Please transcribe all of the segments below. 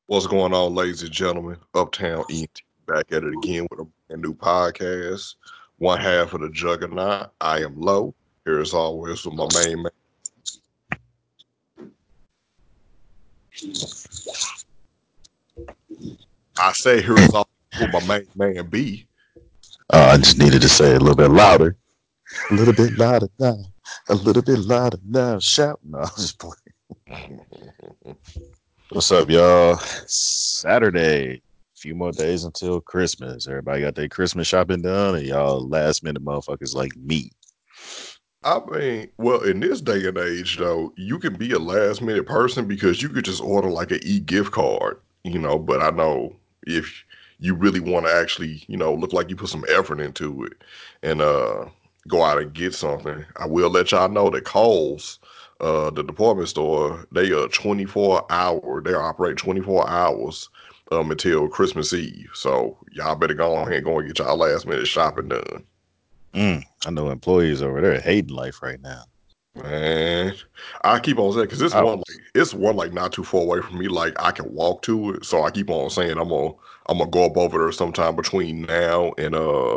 What's going on, ladies and gentlemen? Uptown ENT back at it again with a brand new podcast. One half of the juggernaut. I am Low. Here as always with my main man. I say here as always with my main man B. I just needed to say it a little bit louder. A little bit louder now. A little bit louder now. Shout. No, I'm just playing. What's up, y'all? Saturday. Few more days until Christmas. Everybody got their Christmas shopping done, and y'all last minute motherfuckers like me. I mean, well, in this day and age, though, you can be a last minute person because you could just order like an e-gift card. But I know if you really want to actually, look like you put some effort into it and go out and get something, I will let y'all know that Kohl's, the department store, they 24 hour, they operate 24 hours until Christmas Eve. So y'all better go on ahead and go and get y'all last minute shopping done. I know employees over there hating life right now. Man, I keep on saying because Hours. it's one like not too far away from me. Like I can walk to it, so I keep on saying I'm gonna go up over there sometime between now and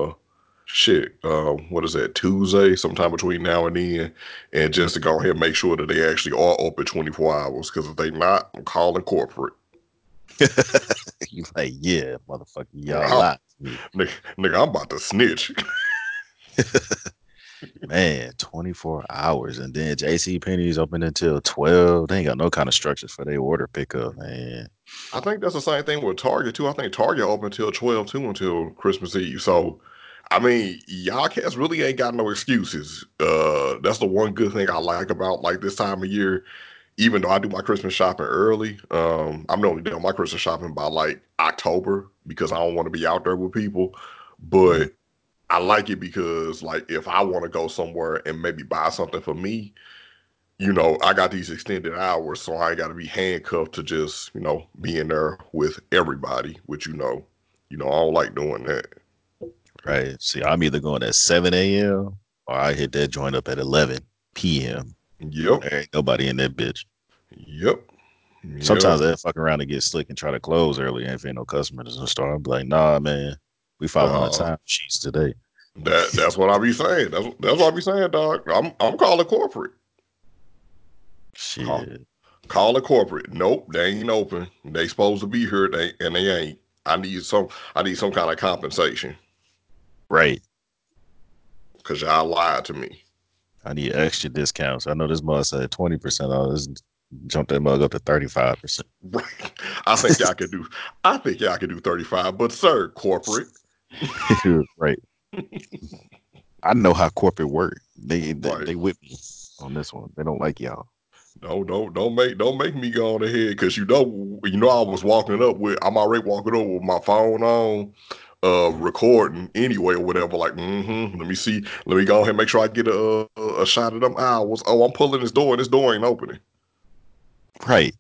what is that, Tuesday? Sometime between now and then, and just to go ahead and make sure that they actually are open 24 hours. Because if they not, I'm calling corporate. You like, yeah, motherfucker, y'all I'm, lied to me. nigga, I'm about to snitch. Man, 24 hours. And then JC Penney's open until 12. They ain't got no kind of structure for their order pickup, man. I think that's the same thing with Target too. I think Target open until 12 too until Christmas Eve. So I mean, y'all cats really ain't got no excuses. That's the one good thing I like about like this time of year. Even though I do my Christmas shopping early, I'm normally doing my Christmas shopping by like October because I don't want to be out there with people. Mhm. But I like it because like if I want to go somewhere and maybe buy something for me, I got these extended hours, so I ain't got to be handcuffed to just, being there with everybody, which I don't like doing that. Right. See, I'm either going at 7 a.m. or I hit that joint up at 11 p.m. when Yep, there ain't nobody in that bitch. yep, yep. Sometimes they fuck around and get slick and try to close early. And if ain't no customers in the store, I'm like, nah, man, we following the Uh, time sheets today. that's what I be saying. That's what I be saying, dog. I'm calling corporate. Call Shit. call it corporate. Nope, they ain't open. They supposed to be here, they ain't. I need some kind of compensation Right. because y'all lied to me. I need extra discounts. I know this mug said 20% off. Let's jump that mug up to 35%. Right. I think y'all could do I think y'all could do 35, but sir, corporate. Right. I know how corporate work. They, they Right. they with me on this one. They don't like y'all. Don't make me go on ahead because I was walking up with I'm already walking up with my phone on, recording anyway or whatever. Like, let me see, let me go ahead and make sure I get a shot of them hours. Oh, I'm pulling this door and this door ain't opening. Right.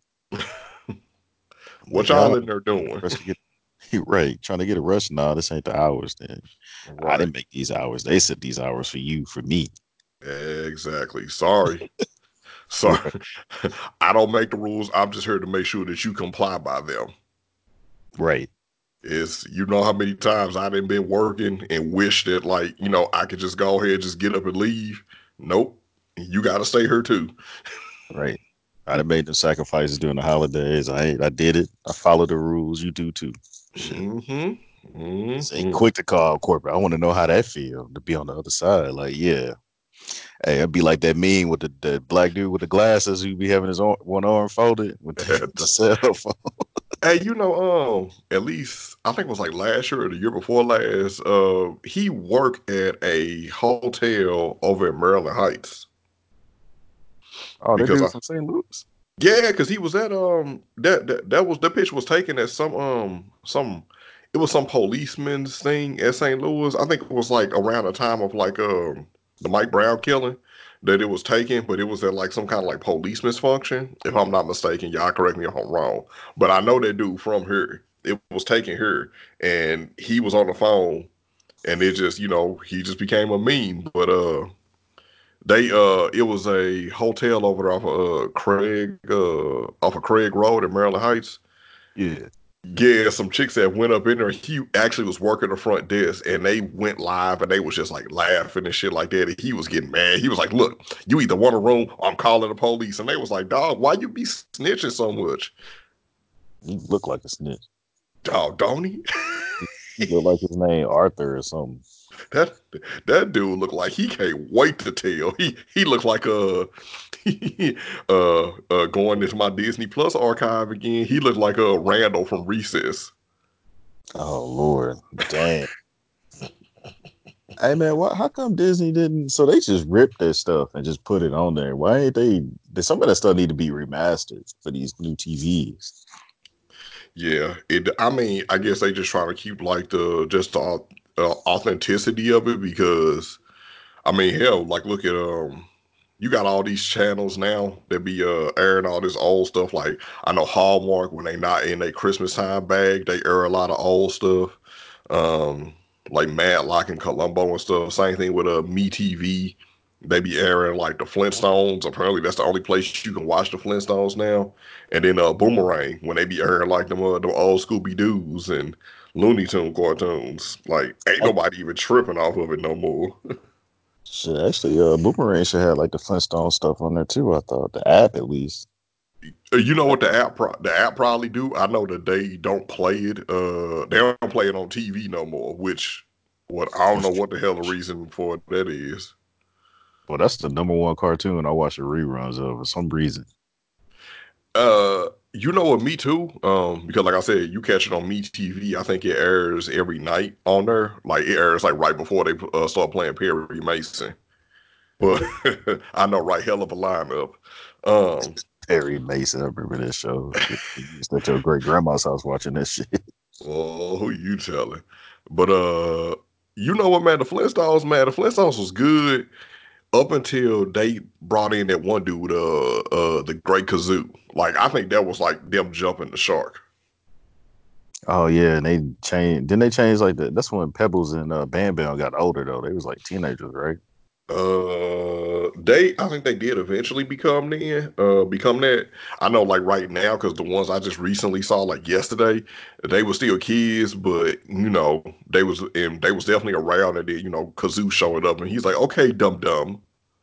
I'm What like, y'all y'all not in there doing? rush to get right. Trying to get a rush. Nah, this ain't the hours. Then I Right. didn't make these hours. They set these hours for you, for me. Exactly. Sorry. Sorry. Right. I don't make the rules. I'm just here to make sure that you comply by them. Right. Is how many times I done been working and wish that like, I could just go ahead, just get up and leave. Nope. You gotta stay here too. Right. I done made them sacrifices during the holidays. I did it. I followed the rules. You do too. Shit. Mm-hmm. Say Mm-hmm. quick to call corporate. I want to know how that feel to be on the other side. Like, yeah. Hey, it'd be like that meme with the black dude with the glasses who be having his one arm folded with the cell phone. Hey, at least I think it was like last year or the year before last, he worked at a hotel over in Maryland Heights. Oh, that Because dude from St. Louis. Yeah, because he was at that picture was taken at some it was some policeman's thing at St. Louis. I think it was like around the time of like the Mike Brown killing that it was taken, but it was at like some kind of like policeman's function. If I'm not mistaken, y'all correct me if I'm wrong. But I know that dude from here. It was taken here, and he was on the phone, and it just he just became a meme. But they it was a hotel over there off of Craig Road in Maryland Heights, Yeah. Yeah, some chicks that went up in there. He actually was working the front desk, and they went live, and they was just like laughing and shit like that. And he was getting mad. He was like, "Look, you either want a room, or I'm calling the police." And they was like, "Dog, why you be snitching so much?" He looked like a snitch. Dog, don't he? He looked like his name Arthur or something. That that dude looked like he can't wait to tell. He looked like going into my Disney Plus archive again. He looked like a Randall from Recess. Oh Lord, dang. Hey man, how come Disney didn't? So they just ripped their stuff and just put it on there. Why ain't they? Some of that stuff need to be remastered for these new TVs. Yeah, it. I mean, I guess they just trying to keep like the authenticity of it because I mean, hell, like look at you got all these channels now that be airing all this old stuff. Like I know Hallmark when they not in a Christmas time bag, they air a lot of old stuff. Um, like Matlock and Columbo and stuff. Same thing with Me TV. They be airing like the Flintstones. Apparently, that's the only place you can watch the Flintstones now. And then Boomerang when they be airing like the old Scooby Doo's and Looney Tune cartoons. Like ain't Oh, nobody even tripping off of it no more. shit, actually, Boomerang should have like the Flintstone stuff on there too. I thought the app at least. You know what the app probably do? I know that they don't play it. They don't play it on TV no more. Which what I don't That's know true. what the hell the reason for that is. Well, that's the number one cartoon I watch the reruns of for some reason. You know what? Me too. Because like I said, you catch it on Me TV. I think it airs every night on there. Like it airs like right before they start playing Perry Mason. But I know right hell of a lineup. Um, Perry Mason, I remember that show. You was at your great grandma's house watching that shit. oh, who you telling? But you know what, man? The Flintstones was good up until they brought in that one dude, the Great Kazoo. Like I think that was like them jumping the shark. Oh yeah, and they changed. Didn't they change like that? That's when Pebbles and Bam Bam got older though. They was like teenagers, right? I think they did eventually become that. I know, like right now, because the ones I just recently saw, like yesterday, they were still kids, but they was definitely around, and then Kazoo showing up, and he's like, "Okay, dum dum."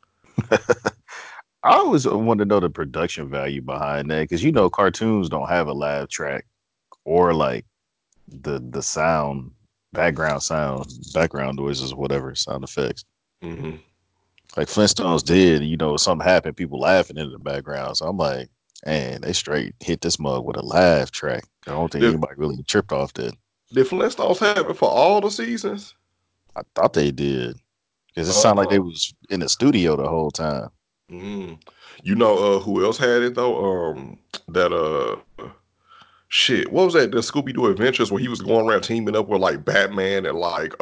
I always want to know the production value behind that because cartoons don't have a laugh track or like the sound, background noises, whatever sound effects. Hmm. Like Flintstones did, something happened, people laughing in the background. So I'm like, man, they straight hit this mug with a laugh track. I don't think Did anybody really tripped off that. did Flintstones have it for all the seasons? I thought they did because it sounded like they Uh, was in the studio the whole time. mm. You know, who else had it though? That shit, what was that? The Scooby Doo Adventures where he was going around teaming up with like Batman and like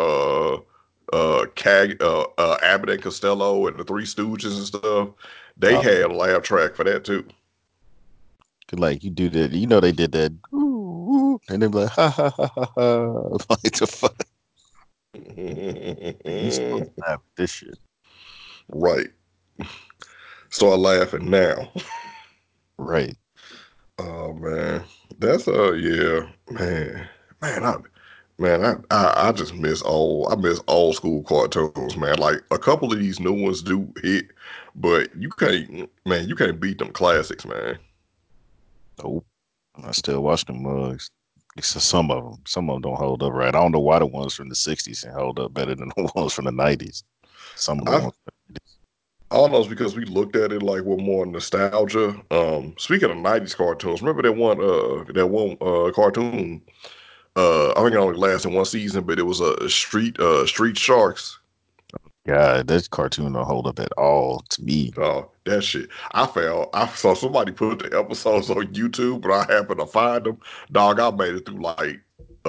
Abbott and Costello and the Three Stooges and stuff. They Uh, had a laugh track for that too. 'Cause, like you do that, they did that, ooh, ooh, and they be like, ha ha ha ha ha, like the fuck. Like, you supposed to laugh at this shit, Right. Start laughing now. right? Oh man, that's yeah, man, man, I just I miss old school cartoons, man. Like a couple of these new ones do hit, but you can't beat them classics, man. Nope. I still watch them mugs. Except some of them don't hold up right. I don't know why the ones from the '60s can hold up better than the ones from the '90s. Some of the I ones. almost because we looked at it like with more nostalgia. Speaking of '90s cartoons, remember that one cartoon? I think it only lasted one season, but it was a Street Sharks. God, that cartoon don't hold up at all to me. Oh, that shit. I saw somebody put the episodes on YouTube, but I happened to find them. Dog, I made it through like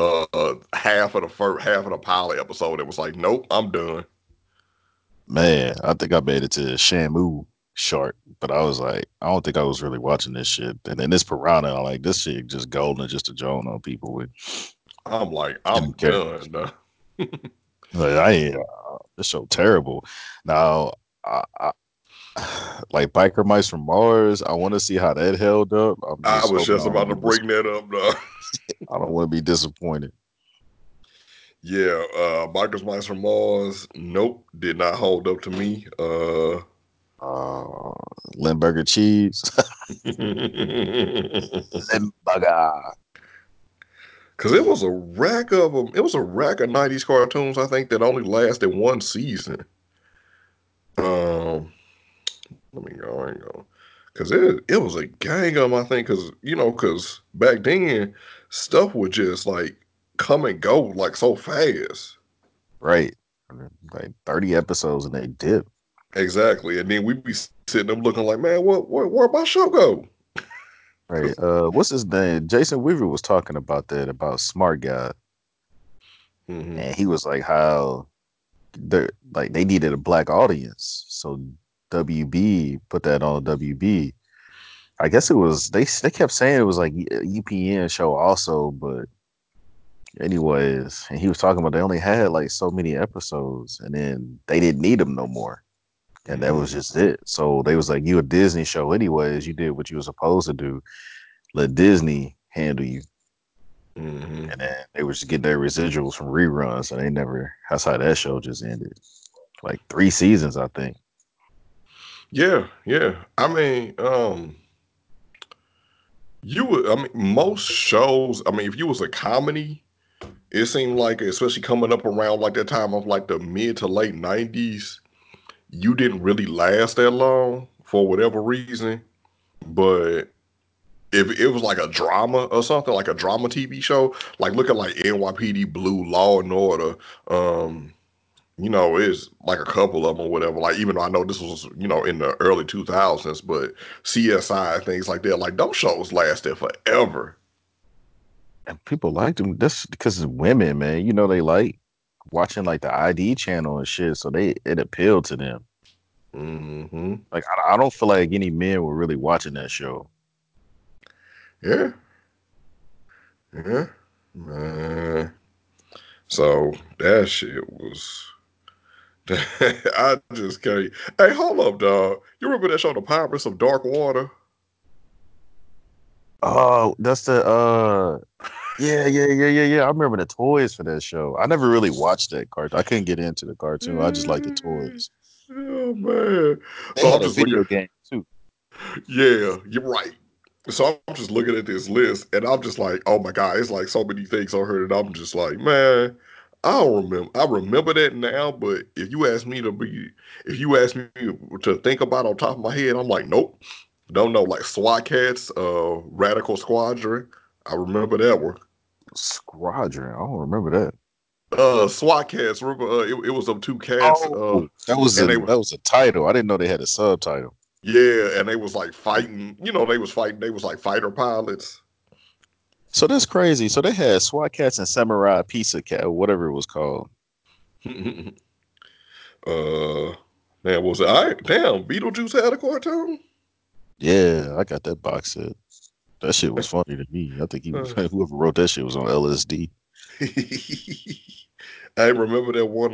half of the pilot episode. It was like, nope, I'm done. Man, I think I made it to Shamu Shark, but I was like, I don't think I was really watching this shit. And then this Piranha, I'm like, this shit just golden just to joke on people with. I'm like, And the I'm characters. done. Done. Like, I ain't, this show terrible. Now, I like Biker Mice from Mars. I want to see how that held up. I'm I just was hoping just I don't about to get bring that up, dog. I don't want to be disappointed. Yeah, Michael's Mice from Mars. Nope, did not hold up to me. Uh, Limburger cheese. Because Limburger. it was a rack of them. It was a rack of '90s cartoons. I think that only lasted one season. Um, Let me go. I ain't go. Cause it was a gang of them. I think cause back then stuff would just like come and go like so fast. Right. Like 30 episodes and they dip. Exactly, and then we'd be sitting there looking like, man, where my show go? Right. What's his name? Jason Weaver was talking about that about Smart Guy. Hmm. And he was like how they needed a black audience. So WB put that on WB. I guess it was they kept saying it was like a UPN show also, but anyways, and he was talking about they only had like so many episodes and then they didn't need them no more. And that was Hmm. just it. So they was like, you a Disney show anyways, you did what you were supposed to do. Let Disney handle you. Hmm. And then they was just getting their residuals from reruns, and they never. That's how that show just ended. Like 3 seasons, I think. Yeah, yeah. I mean, you would. I mean, most shows. I mean, if you was a comedy, it seemed like, especially coming up around like that time of like the mid to late '90s, you didn't really last that long for whatever reason. But if it was like a drama or something, like a drama TV show, like look at like NYPD Blue, Law and Order, um, it's like a couple of them or whatever. Like even though I know this was, in the early 2000s, but CSI and things like that, like those shows lasted forever. And people liked them. That's because it's women, man. You know they like watching like the ID channel and shit, so it appealed to them. Hmm. Like I don't feel like any men were really watching that show. Yeah, yeah, man. So that shit was. I just can't. Hey, hold up, dog. You remember that show, The Pirates of Dark Water? Oh, that's the yeah. I remember the toys for that show. I never really watched that cartoon. I couldn't get into the cartoon. I just liked the toys. Oh man. They So had I'm a just looking. video game too. Yeah, you're right. So I'm just looking at this list and I'm just like, oh my God, it's like so many things on here that I'm just like, man, I don't remember. I remember that now, but if you ask me to think about it on top of my head, I'm like, nope, don't know. Like SWAT Cats, Radical Squadron, I remember that one. Squadron. I don't remember that. SWAT Cats, remember? It was them two cats, Oh, and that was a title. I didn't know they had a subtitle. yeah, and they was like fighting. They was fighting. They was like fighter pilots. So that's crazy. So they had SWAT cats and Samurai Pizza Cat, or whatever it was called. uh, man, was it? All right, damn, Beetlejuice had a cartoon. Yeah, I got that box set. That shit was funny to me. I think Uh, whoever wrote that shit was on LSD. I remember that one.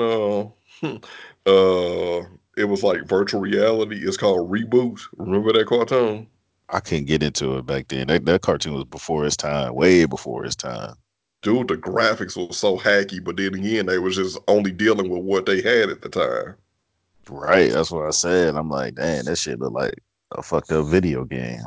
It was like virtual reality. It's called Reboot. Remember that cartoon? I couldn't get into it back then. That cartoon was before its time, way before its time. Dude, the graphics was so hacky, but then again, they was just only dealing with what they had at the time. Right, that's what I said. I'm like, damn, that shit look like a fucked up video game.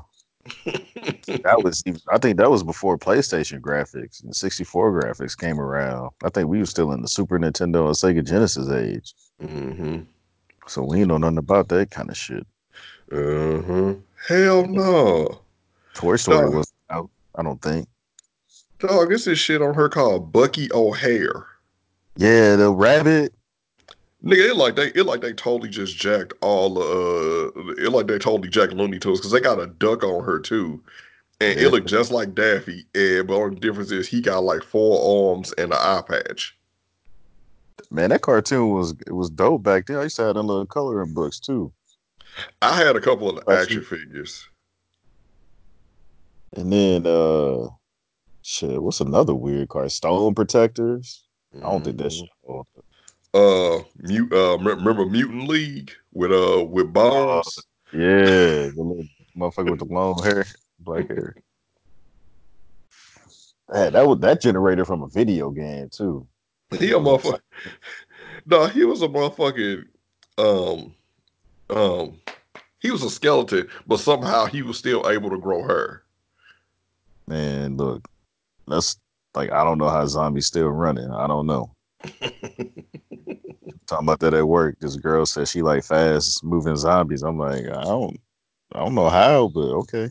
I think that was before PlayStation graphics and 64 graphics came around. I think we were still in the Super Nintendo and Sega Genesis age. Hmm. So we ain't know nothing about that kind of shit. Uh-huh. Hell no. Toy Story Dog, was out, I don't think. dog, this is shit on her called Bucky O'Hare. Yeah, the rabbit. Nigga, it like they totally just jacked all it like they totally jacked Looney Tunes because they got a duck on her too. And it Yeah. looked just like Daffy. And but the only difference is he got like four arms and an eye patch. Man, that cartoon was dope back then. I used to have them little coloring books too. I had a couple of action Actually. figures. And then shit, what's another weird card? Stone Protectors. I don't think that's Hmm. old. Remember Mutant League with Oh, Bones? yeah, the little motherfucker with the long hair, black hair. That generated from a video game too. He a motherfucker. No, he was a motherfucking um um he was a skeleton, but somehow he was still able to grow hair. Man, look, that's like I don't know how zombies still running. I don't know. Talking about that at work. This girl said she like fast moving zombies. I'm like, I don't know how, but okay.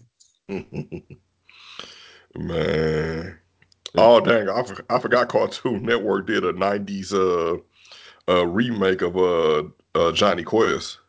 Man. Oh dang, I forgot Cartoon Network did a 90s remake of Johnny Quest.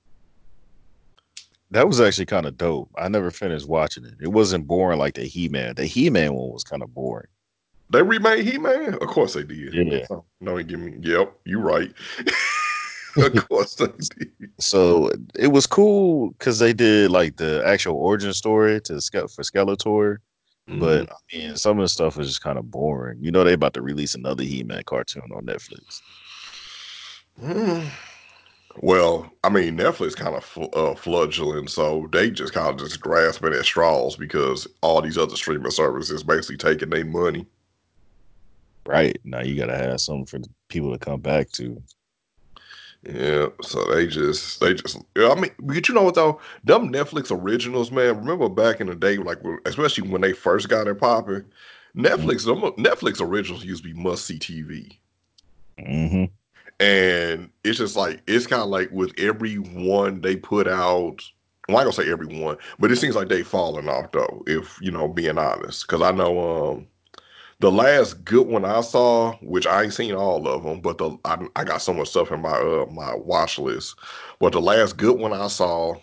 That was actually kind of dope. I never finished watching it. It wasn't boring like the He Man. The He Man one was kind of boring. They remade He-Man? Of course they did. Yeah. Oh, no, he give me. Yep, you right. Of course they did. So it was cool because they did like the actual origin story for Skeletor. Mhm. But I mean, some of the stuff is just kind of boring. You know, they about to release another He Man cartoon on Netflix. Mm. Well, I mean, Netflix kind of fledgling, so they just kind of just grasping at straws because all these other streaming services basically taking their money. Right. Now you gotta have something for the people to come back to. Yeah, so they just. Yeah, I mean, but you know what though? Them Netflix originals, man. Remember back in the day, like especially when they first got it popping, Netflix originals used to be must see TV. Mm-hmm. And it's just like it's kind of like with every one they put out. Well, I don't say every one, but it seems like they falling off though. If you know, being honest, because I know the last good one I saw, which I ain't seen all of them, but I got so much stuff in my watch list. But the last good one I saw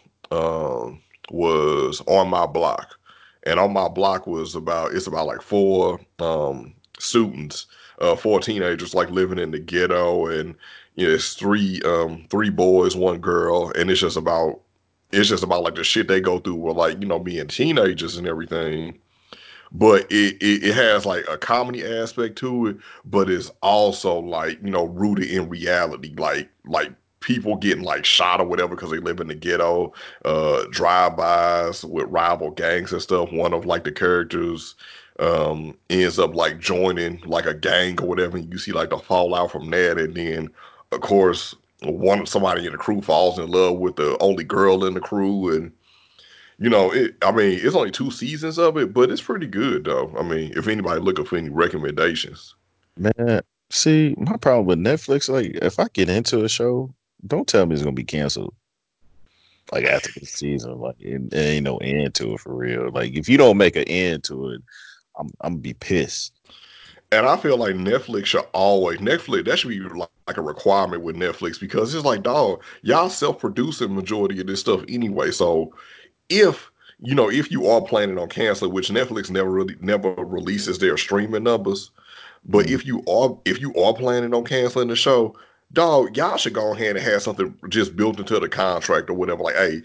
was On My Block, and On My Block was about it's about like four students, four teenagers like living in the ghetto, and you know it's three boys, one girl, and it's just about like the shit they go through with like you know being teenagers and everything, but it has like a comedy aspect to it, but it's also like you know rooted in reality, like people getting like shot or whatever because they live in the ghetto, drive-bys with rival gangs and stuff. One of like the characters ends up like joining like a gang or whatever, and you see like the fallout from that, and then of course somebody in the crew falls in love with the only girl in the crew, and you know, I mean, it's only two seasons of it, but it's pretty good though. I mean, if anybody looking for any recommendations, Man, see, my problem with Netflix, like if I get into a show, don't tell me it's gonna be canceled. Like after the season, like it ain't no end to it for real. Like if you don't make an end to it, I'm gonna be pissed. and I feel like Netflix should always Netflix that should be like a requirement with Netflix because it's like, dog, y'all self-producing majority of this stuff anyway. So if you know if you are planning on canceling, which Netflix never releases their streaming numbers, but Mhm. if you are planning on canceling the show, dog, y'all should go ahead and have something just built into the contract or whatever. Like, hey,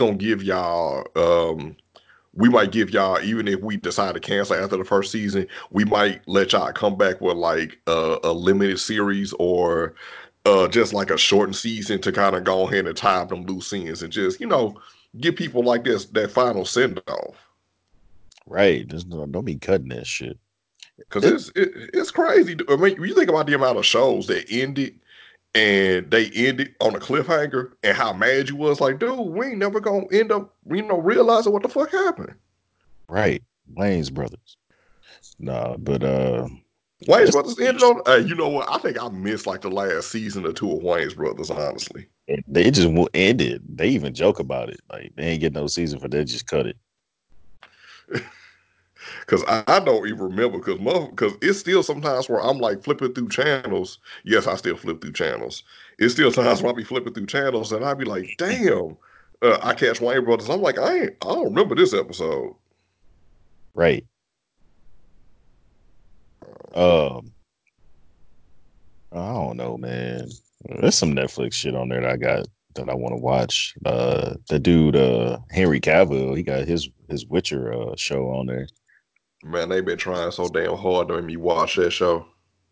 we might give y'all even if we decide to cancel after the first season, we might let y'all come back with like a limited series or just like a shortened season to kind of go ahead and tie up them loose ends and just you know give people like this that final send off. Right. Don't be cutting that shit. Cause It it's crazy. I mean, you think about the amount of shows that ended and they ended on a cliffhanger and how mad you was. Like, dude, we ain't never gonna end up, you know, realizing what the fuck happened. right. Wayne's brothers. Nah, but Wayne's it's Brothers ended on. You know what? I think I missed like the last season or two of Wayne's Brothers. Honestly, they just will end it. They even joke about it. Like they ain't get no season for that, just cut it. because I don't even remember. Because it's still sometimes where I'm like flipping through channels. Yes, I still flip through channels. It's still times where I be flipping through channels and I be like, damn. I catch Wayne Brothers. I'm like, I don't remember this episode. Right. Um, I don't know, man. There's some Netflix shit on there that I got that I want to watch. The dude, Henry Cavill, he got his Witcher show on there. Man, they been trying so damn hard to make me watch that show.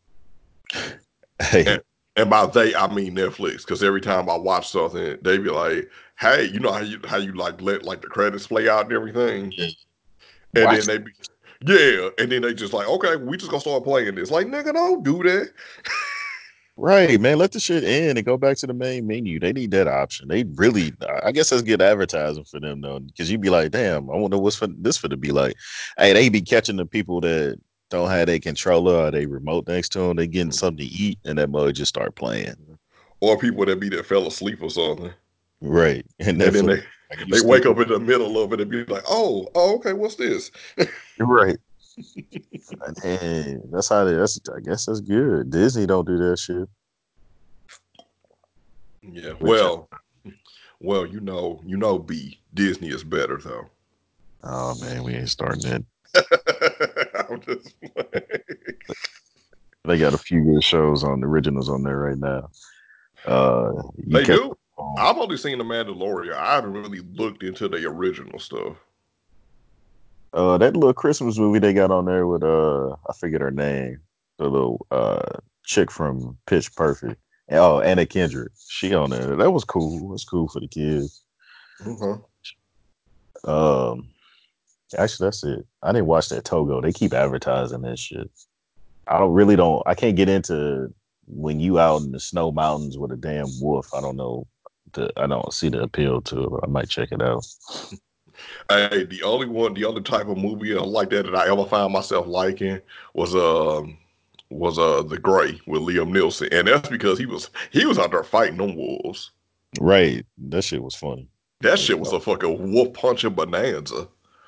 And, Hey, and by they, I mean Netflix. Because every time I watch something, they be like, "Hey, you know how you like let like the credits play out and everything." And then watch. they be, Yeah, and then they just like, okay, we just gonna start playing this. Like, nigga, don't do that. Right, man. Let the shit in and go back to the main menu. They need that option. They really, I guess that's good advertising for them though, because you'd be like, damn, I wonder what's for this for to be like. Hey, they be catching the people that don't have a controller or they remote next to them. They getting something to eat, and that mug just start playing. Or people that be that fell asleep or something. Right, and And then Netflix, like you they wake stupid. up in the middle of it and be like, oh, okay, what's this? Right. Hey, that's how they. That's I guess that's good. Disney don't do that shit. Yeah, Which well, B Disney is better though. oh man, we ain't starting that. I'm just playing. They got a few good shows on the originals on there right now. You They catch do. um, I've only seen The Mandalorian. I haven't really looked into the original stuff. that little Christmas movie they got on there with I forget her name, the little chick from Pitch Perfect. Oh, Anna Kendrick. She on there. That was cool. It was cool for the kids. Okay. Um, actually, that's it. I didn't watch that Togo. They keep advertising that shit. I can't get into when you out in the snow mountains with a damn wolf. I don't see the appeal to it. I might check it out. Hey, the only type of movie like that I ever found myself liking was The Gray with Liam Neeson, and that's because he was out there fighting them wolves. Right. That shit was funny. That Like, shit was a fucking wolf punching bonanza.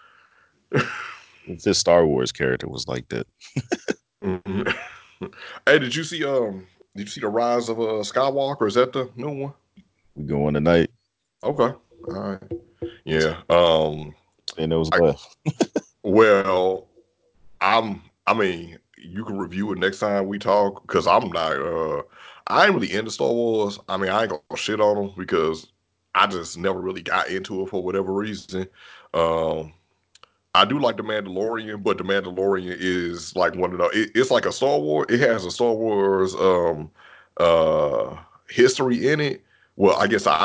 if this Star Wars character was like that. Mhm. Hey, did you see the Rise of Skywalker? Is that the new one? We going tonight. Okay, all right, yeah. And it was I, left. well, I mean, you can review it next time we talk because I ain't really into Star Wars. I mean, I ain't gonna shit on them because I just never really got into it for whatever reason. Um, I do like The Mandalorian, but The Mandalorian is like one of the. It's like a Star Wars. It has a Star Wars uh history in it. Well, I guess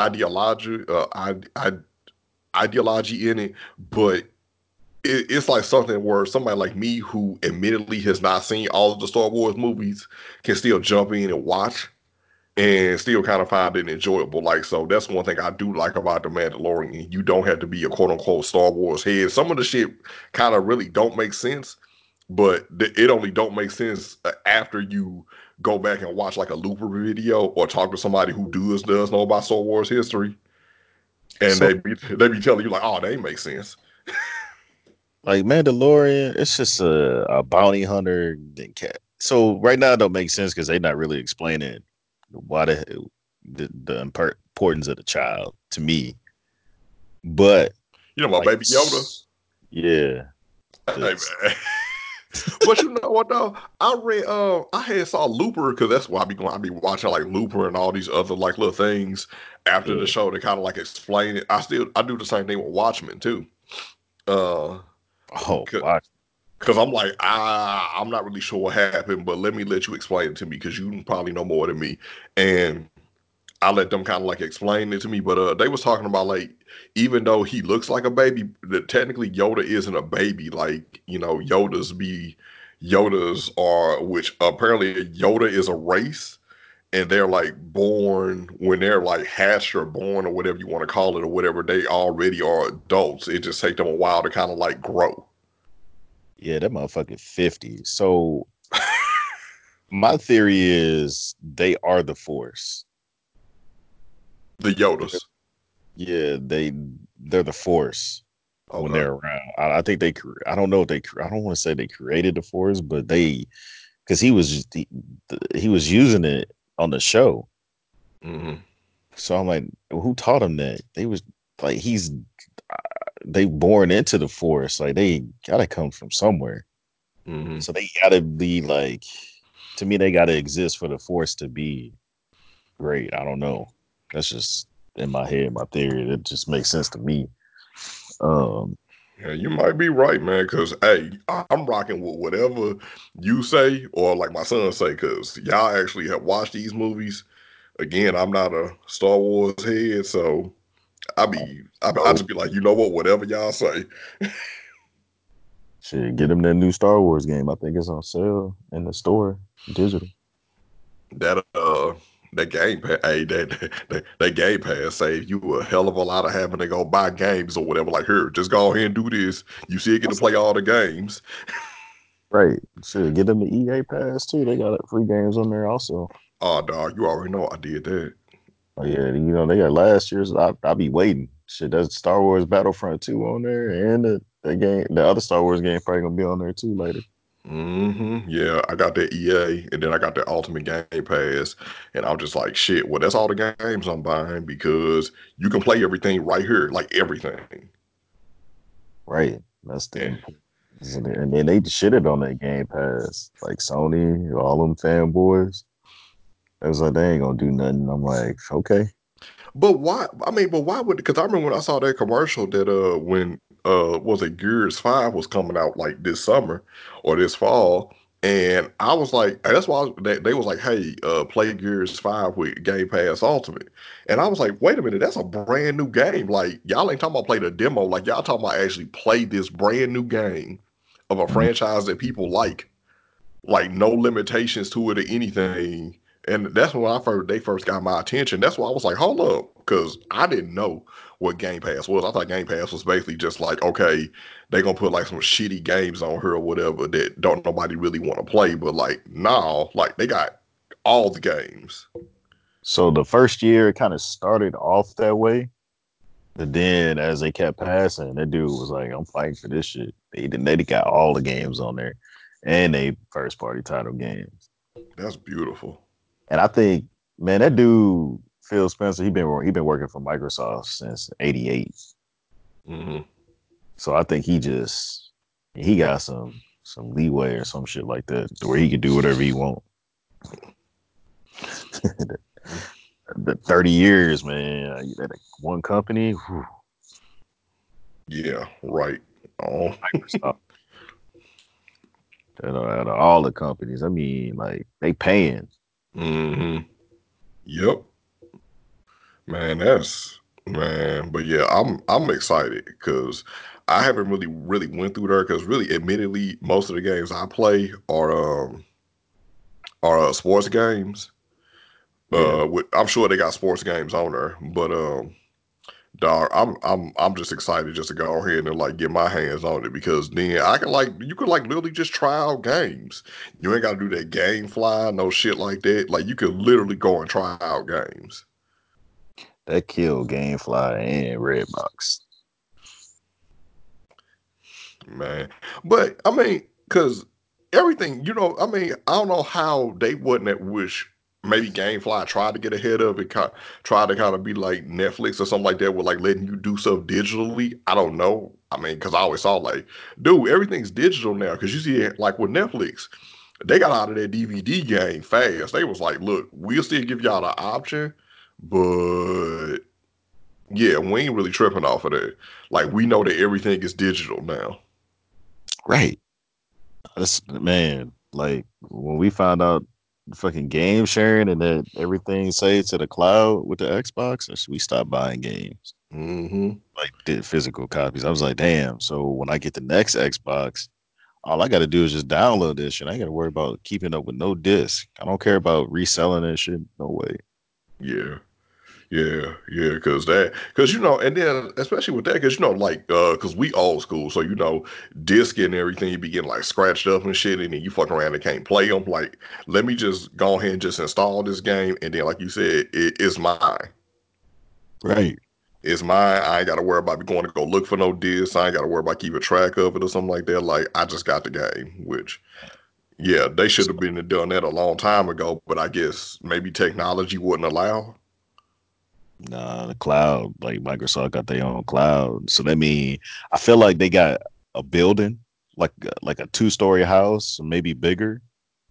ideology in it, but it's like something where somebody like me who admittedly has not seen all of the Star Wars movies can still jump in and watch and still kind of find it enjoyable. Like, so that's one thing I do like about The Mandalorian. You don't have to be a quote unquote Star Wars head. Some of the shit kind of really don't make sense, but it only don't make sense after you go back and watch like a Looper video or talk to somebody who does know about Star Wars history, and So they be telling you like, oh, they make sense. like Mandalorian, it's just a bounty hunter and cat. So right now it don't make sense because they're not really explaining why the importance of the child to me. But You know about like Baby Yoda? yeah, Hey this man. But you know what though? I had saw Looper because that's why I be watching like Looper and all these other like little things after the yeah. show to kind of like explain it. I do the same thing with Watchmen too. Uh Oh, watch. because I'm like, I'm not really sure what happened, but let me let you explain it to me because you probably know more than me. And I let them kind of like explain it to me, but they was talking about like even though he looks like a baby, that technically Yoda isn't a baby. Like Yodas are, which apparently Yoda is a race, and they're like born when they're like hatched or born or whatever you want to call it or whatever. They already are adults. It just takes them a while to kind of like grow. Yeah, that motherfucking 50. So my theory is they are the force. The They're, Yodas. yeah, they're the force when Okay. they're around. I think I don't know if I don't want to say they created the force, but they because he was using it on the show. Mm-hmm. So I'm like, who taught him that? They was like they born into the force. Like they gotta come from somewhere. Mm-hmm. So they gotta be like to me, they gotta exist for the force to be great. I don't know. That's just in my head, my theory. It just makes sense to me. Um, Yeah, you might be right, man. Because hey, I'm rocking with whatever you say, or like my son say. Because y'all actually have watched these movies. Again, I'm not a Star Wars head, so I oh, be I so just be like, you know what, whatever y'all say. Shit, get them that new Star Wars game. I think it's on sale in the store, digital. That that game pass, hey, that game pass save you a hell of a lot of having to go buy games or whatever. Like, here, just go ahead and do this. You still get to That's play all the games. right. Shit, get them the EA Pass too. They got free games on there also. Oh, dog, you already know I did that. Oh yeah, they got last year's. I be waiting. Shit, that's Star Wars Battlefront 2 on there, and the game, the other Star Wars game probably gonna be on there too later. Yeah, I got that EA, and then I got that Ultimate Game Pass, and I'm just like, shit. Well, that's all the games I'm buying because you can play everything right here, like everything. Right. That's the And important. And then they shitted on that Game Pass, like Sony, all them fanboys. It was like they ain't gonna do nothing. I'm like, okay, But why? I mean, but why would? Because I remember when I saw that commercial that when was it Gears 5 was coming out like this summer or this fall, and I was like, and that's why they was like, hey, play Gears 5 with Game Pass Ultimate, and I was like, wait a minute, that's a brand new game. Like y'all ain't talking about play the demo, like y'all talking about actually play this brand new game of a franchise that people like no limitations to it or anything. And that's when they first got my attention. That's why I was like, hold up, because I didn't know what Game Pass was. I thought Game Pass was basically just like, okay, they gonna put like some shitty games on here or whatever that don't nobody really want to play. But like, no, like they got all the games. so the first year it kind of started off that way, but then as they kept passing, that dude was like, "I'm fighting for this shit." They got all the games on there, and they first party title games. That's beautiful. And I think, man, that dude Phil Spencer, he been working for Microsoft since '88. Hmm. So I think he got some leeway or some shit like that, to where he can do whatever he want. The 30 years, man, that one company, whew, Yeah, right. Oh, Microsoft, out of all the companies, I mean, like they paying. hmm. Yep. Man, that's man, but yeah, I'm excited because I haven't really went through there because really, admittedly, most of the games I play are sports games. Yeah, I'm sure they got sports games on there, but dog, I'm just excited just to go ahead and like get my hands on it because then I can like you could like literally just try out games. You ain't got to do that game fly, no shit like that. Like you could literally go and try out games. that killed GameFly and Redbox. Man. But I mean, because everything, I mean, I don't know how they wouldn't at wish maybe Gamefly tried to get ahead of it, try to kind of be like Netflix or something like that with like letting you do stuff digitally. I don't know. I mean, because I always saw like, dude, everything's digital now. Because you see, like with Netflix, they got out of that DVD game fast. They was like, look, we'll still give y'all the option, but yeah, we ain't really tripping off of that. Like, we know that everything is digital now. Right. That's man, like when we found out fucking game sharing and that everything saved to the cloud with the Xbox, we stopped buying games. Hmm. Like did physical copies. I was like, damn. So when I get the next Xbox, all I got to do is just download this shit. I ain't got to worry about keeping up with no disc. I don't care about reselling that shit. No way. Yeah, yeah, because and then especially with that, because like, because we old school, so disc and everything, you be getting like scratched up and shit, and then you fuck around and can't play them. Like, let me just go ahead and just install this game, and then, like you said, it's mine. Right. It's mine. I ain't got to worry about going to go look for no disc. I ain't got to worry about keeping track of it or something like that. Like, I just got the game, which, yeah, they should have been done that a long time ago, but I guess maybe technology wouldn't allow. Nah, the cloud, like Microsoft got their own cloud. So that mean I feel like they got a building, like a two-story house, maybe bigger,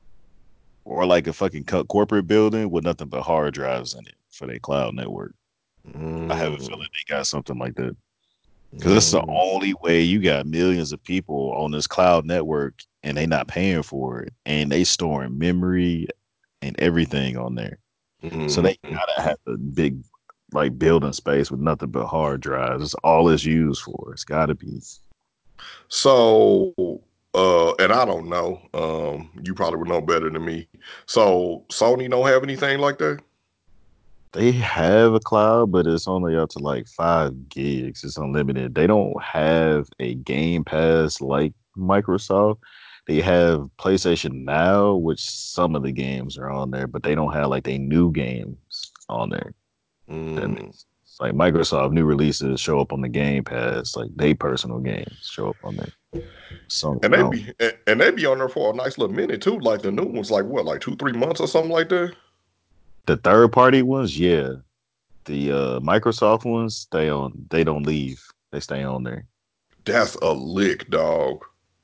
or like a fucking corporate building with nothing but hard drives in it for their cloud network. I have a Mm, feeling they got something like that. Because that's the mm, only way you got millions of people on this cloud network and they not paying for it. And they storing memory and everything on there. So they mm. gotta have a big like building space with nothing but hard drives. It's all it's used for. It's gotta be. So, and I don't know. You probably would know better than me. So Sony don't have anything like that. They have a cloud, but it's only up to like 5 gigs. It's unlimited. They don't have a Game Pass like Microsoft. They have PlayStation Now, which some of the games are on there, but they don't have like they new games on there. That Mm. makes it's like Microsoft new releases show up on the Game Pass, like they personal games show up on there. Sony And they don't. be and they be on there for a nice little minute too. Like the new ones, like what, like 2, 3 months or something like that. The third party ones, yeah. The Microsoft ones, they don't leave. They stay on there. That's a lick, dog.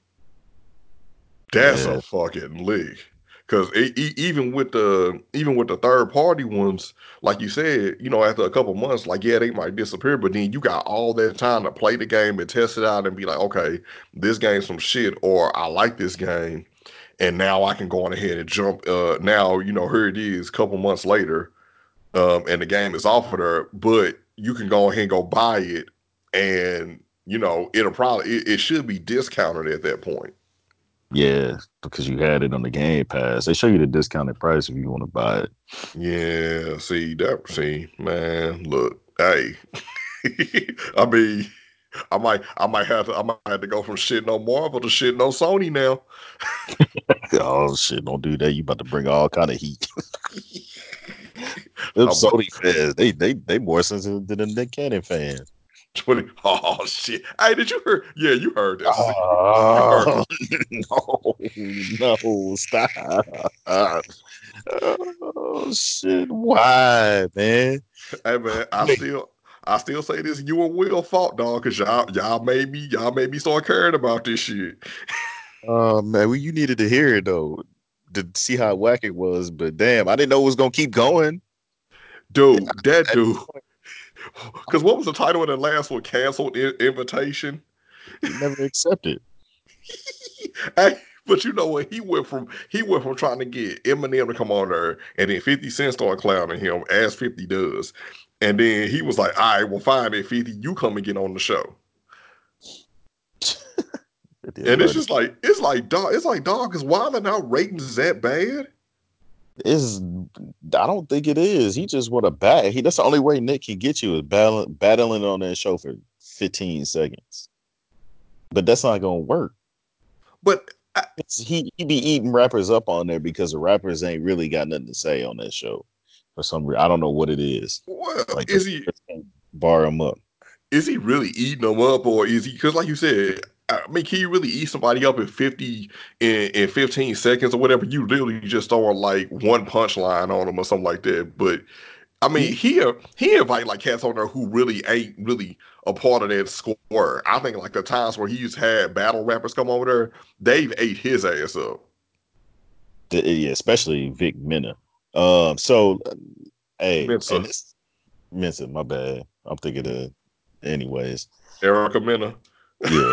That's a Yeah. fucking lick. Cause even with the third party ones, like you said, after a couple months, like yeah, they might disappear, but then you got all that time to play the game and test it out and be like, okay, this game's some shit, or I like this game, and now I can go on ahead and jump. Now here it is, a couple months later, and the game is off of there, but you can go ahead and go buy it, and it should be discounted at that point. Yeah, because you had it on the Game Pass. They show you the discounted price if you want to buy it. Yeah, see, man, look, hey, I mean, I might have to go from shitting on Marvel to shitting on Sony now. Oh shit, don't do that. You about to bring all kind of heat. Them I'm about Sony fans, they more sensitive than the Nick Cannon fans. 20. Oh shit! Hey, did you hear? Yeah, you heard that. You heard. Oh no, no, stop. Oh shit. Why, man? Hey man, I Wait. still, I still say this you and Will fault, dog, because y'all made me start caring about this shit. Oh man, well, you needed to hear it though. To see how whack it was, but damn, I didn't know it was gonna keep going. Dude, that At dude. this point, Because what was the title of the last one? Canceled invitation. he never accepted. Hey, but you know what? He went from trying to get Eminem to come on there, and then 50 Cent started clowning him as 50 does. And then he was like, all right, well, fine, at 50, you come and get on the show. It did And it's learn. just like, it's like, dog, is Wild and Out ratings that bad? Is I don't think it is. He just want to bat. That's the only way Nick can get you is battling on that show for 15 seconds. But that's not gonna work. But He be eating rappers up on there because the rappers ain't really got nothing to say on that show for some reason. I don't know what it is. well, Like the is he rappers can't bar him up. is he really eating them up, or is he? Because like you said, I mean, can you really eat somebody up in 50 in 15 seconds or whatever? You literally just throw like one punchline on them or something like that. But I mean, He he invite like cats on there who really ain't really a part of that score. I think like the times where he's had battle rappers come over there, they've ate his ass up. yeah, especially Vic Menna. Hey, and Mensa, this Mensa, my bad. I'm thinking of anyways. Erica Mena. Yeah.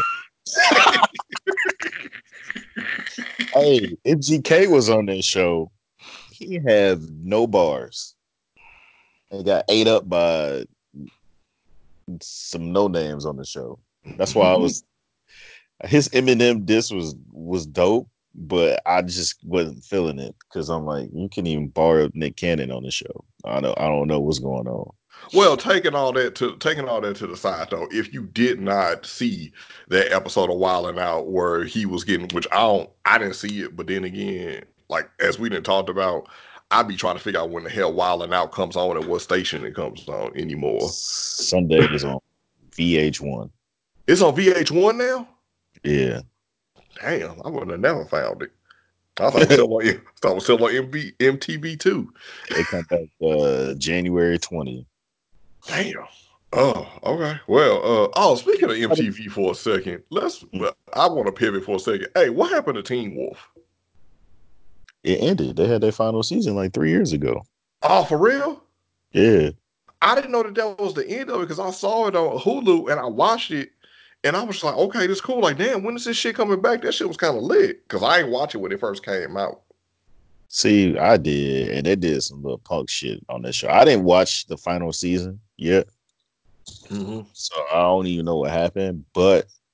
Hey, MGK was on that show. He had no bars and got ate up by some no names on the show. That's why I was his Eminem diss was dope, but I just wasn't feeling it because I'm like, you can even bar Nick Cannon on the show. I don't know what's going on. Well, taking all that to the side though, if you did not see that episode of Wild 'N Out where he was getting, which I didn't see it, but then again, like as we didn't talked about, I be trying to figure out when the hell Wild 'N Out comes on and what station it comes on anymore. Sundays on VH1. It's on VH1 now. Yeah. Damn, I would have never found it. I thought it was still on. I thought it was still on MTV too. It come back January 20th. Damn. Oh, okay. Well, speaking of MTV for a second, I want to pivot for a second. Hey, what happened to Teen Wolf? It ended. They had their final season like 3 years ago. Oh, for real? Yeah. I didn't know that was the end of it because I saw it on Hulu and I watched it and I was like, okay, this is cool. Like, damn, when is this shit coming back? That shit was kind of lit because I ain't watch it when it first came out. See, I did, and they did some little punk shit on that show. I didn't watch the final season yet, Mm-hmm. so I don't even know what happened. But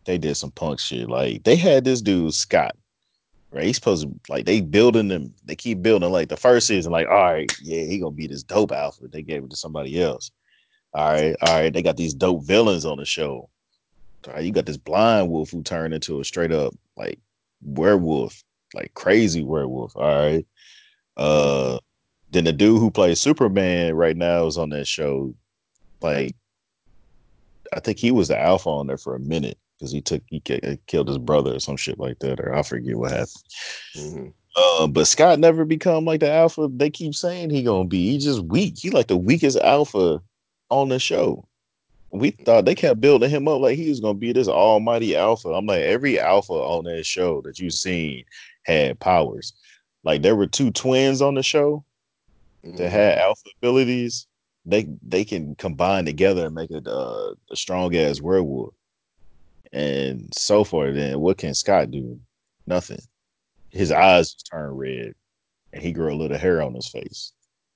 they did some punk shit. Like they had this dude Scott, right? He's supposed to like they building them. They keep building like the first season. Like, all right, yeah, he gonna be this dope alpha. They gave it to somebody else. All right. They got these dope villains on the show. All right, you got this blind wolf who turned into a straight up like werewolf, like crazy werewolf. All right. Mm-hmm. Uh, then the dude who plays Superman right now is on that show. Like, I think he was the alpha on there for a minute because killed his brother or some shit like that, or I forget what happened. Mm-hmm. But Scott never become like the alpha they keep saying he gonna be. He just weak. He like the weakest alpha on the show. We thought they kept building him up like he was gonna be this almighty alpha. I'm like, every alpha on that show that you've seen had powers. Like there were two twins on the show that Mm-hmm. had alpha abilities. They can combine together and make a strong ass werewolf. And so far, then what can Scott do? Nothing. His eyes just turn red, and he grew a little hair on his face.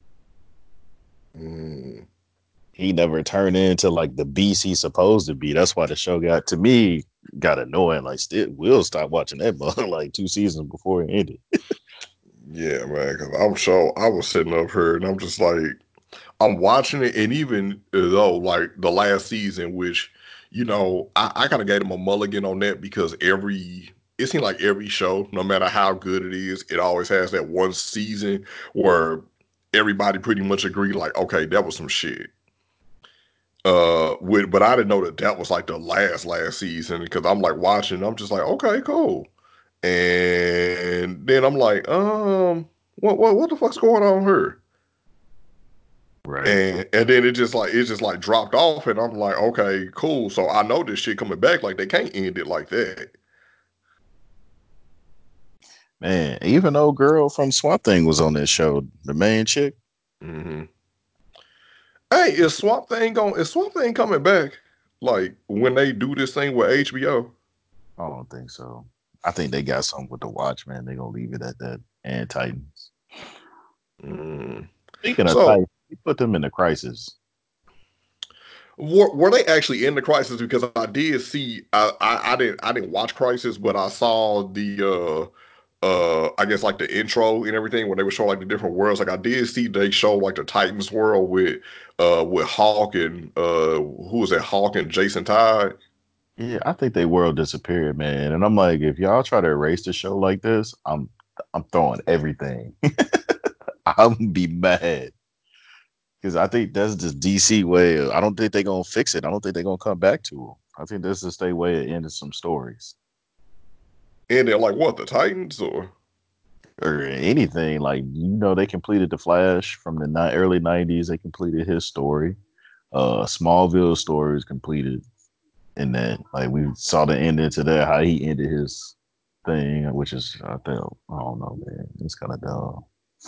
Mm-hmm. He never turned into like the beast he's supposed to be. That's why the show got to me got annoying. Like, still, we'll stop watching that mug like 2 seasons before it ended. Yeah, man. Because I'm sure I was sitting up here and I'm just like, I'm watching it, and even though like the last season, which I kind of gave him a mulligan on that because it seemed like every show, no matter how good it is, it always has that one season where everybody pretty much agreed, like, okay, that was some shit. But I didn't know that that was like the last season because I'm like watching, I'm just like, okay, cool, and then I'm like, what the fuck's going on here? Right. And then it just like dropped off, and I'm like, okay, cool. So I know this shit coming back. Like they can't end it like that. Man, even old girl from Swamp Thing was on that show. The main chick. Hmm. Hey, is Swamp Thing coming back? Like when they do this thing with HBO? I don't think so. I think they got something with the Watchmen. They're gonna leave it at that. And Titans. Mm. Speaking of So Titans, we put them in the crisis. were they actually in the Crisis? Because I did see, I didn't watch Crisis, but I saw I guess like the intro and everything when they were showing like the different worlds. Like I did see they show like the Titans world with Hawk and who was that, Hawk and Jason Todd. Yeah, I think they world disappeared, man. And I'm like, if y'all try to erase the show like this, I'm throwing everything. I'm gonna be mad because I think that's just DC way. I don't think they're gonna fix it. I don't think they're gonna come back to it. I think this is their way of ending some stories And they're like, what, the Titans or or anything. Like they completed the Flash from the early '90s. They completed his story. Smallville story is completed, and then like we saw the ending to that, how he ended his thing, which is I think I don't know, man. It's kind of dumb.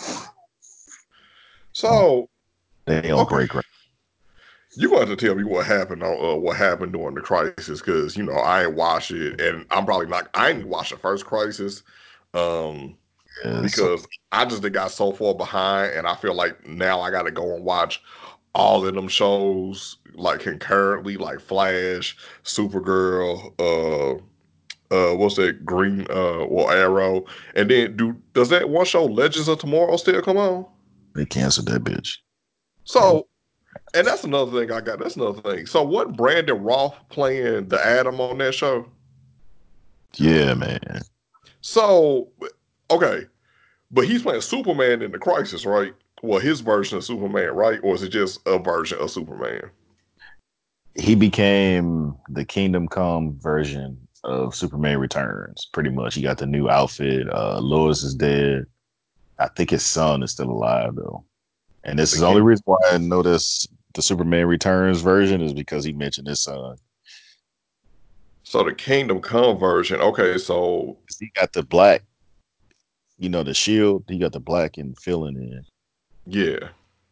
Uh, so they don't okay. break right. You gonna have to tell me what happened during the crisis because I ain't watched it and I'm probably not I ain't watched the first crisis. Um Yeah, so because I just got so far behind, and I feel like now I got to go and watch all of them shows like concurrently, like Flash, Supergirl, what's that, Green, Arrow, and then does that one show Legends of Tomorrow still come on? they canceled that bitch. And So, and that's another thing I got. That's another thing. So, what Brandon Roth playing the Atom on that show? yeah, man. So, okay, but he's playing Superman in the Crisis, right? Well, his version of Superman, right? Or is it just a version of Superman? He became the Kingdom Come version of Superman Returns. Pretty much, he got the new outfit. Lois is dead. I think his son is still alive though. And this The is the only king. reason why I noticed the Superman Returns version is because he mentioned his son. So the Kingdom Come version. Okay, so He got the black, the shield. He got the black and filling in. yeah.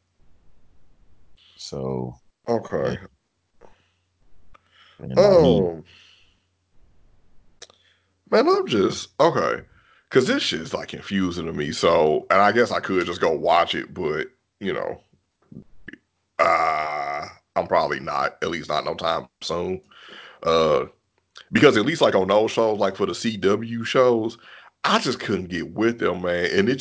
So yeah, Okay. and he Um, man, I'm just okay. Cause this shit's like confusing to me. So, and I guess I could just go watch it, but you know, uh, I'm probably not. At least not no time soon. Uh, because at least like on those shows, like for the CW shows, I just couldn't get with them, man. And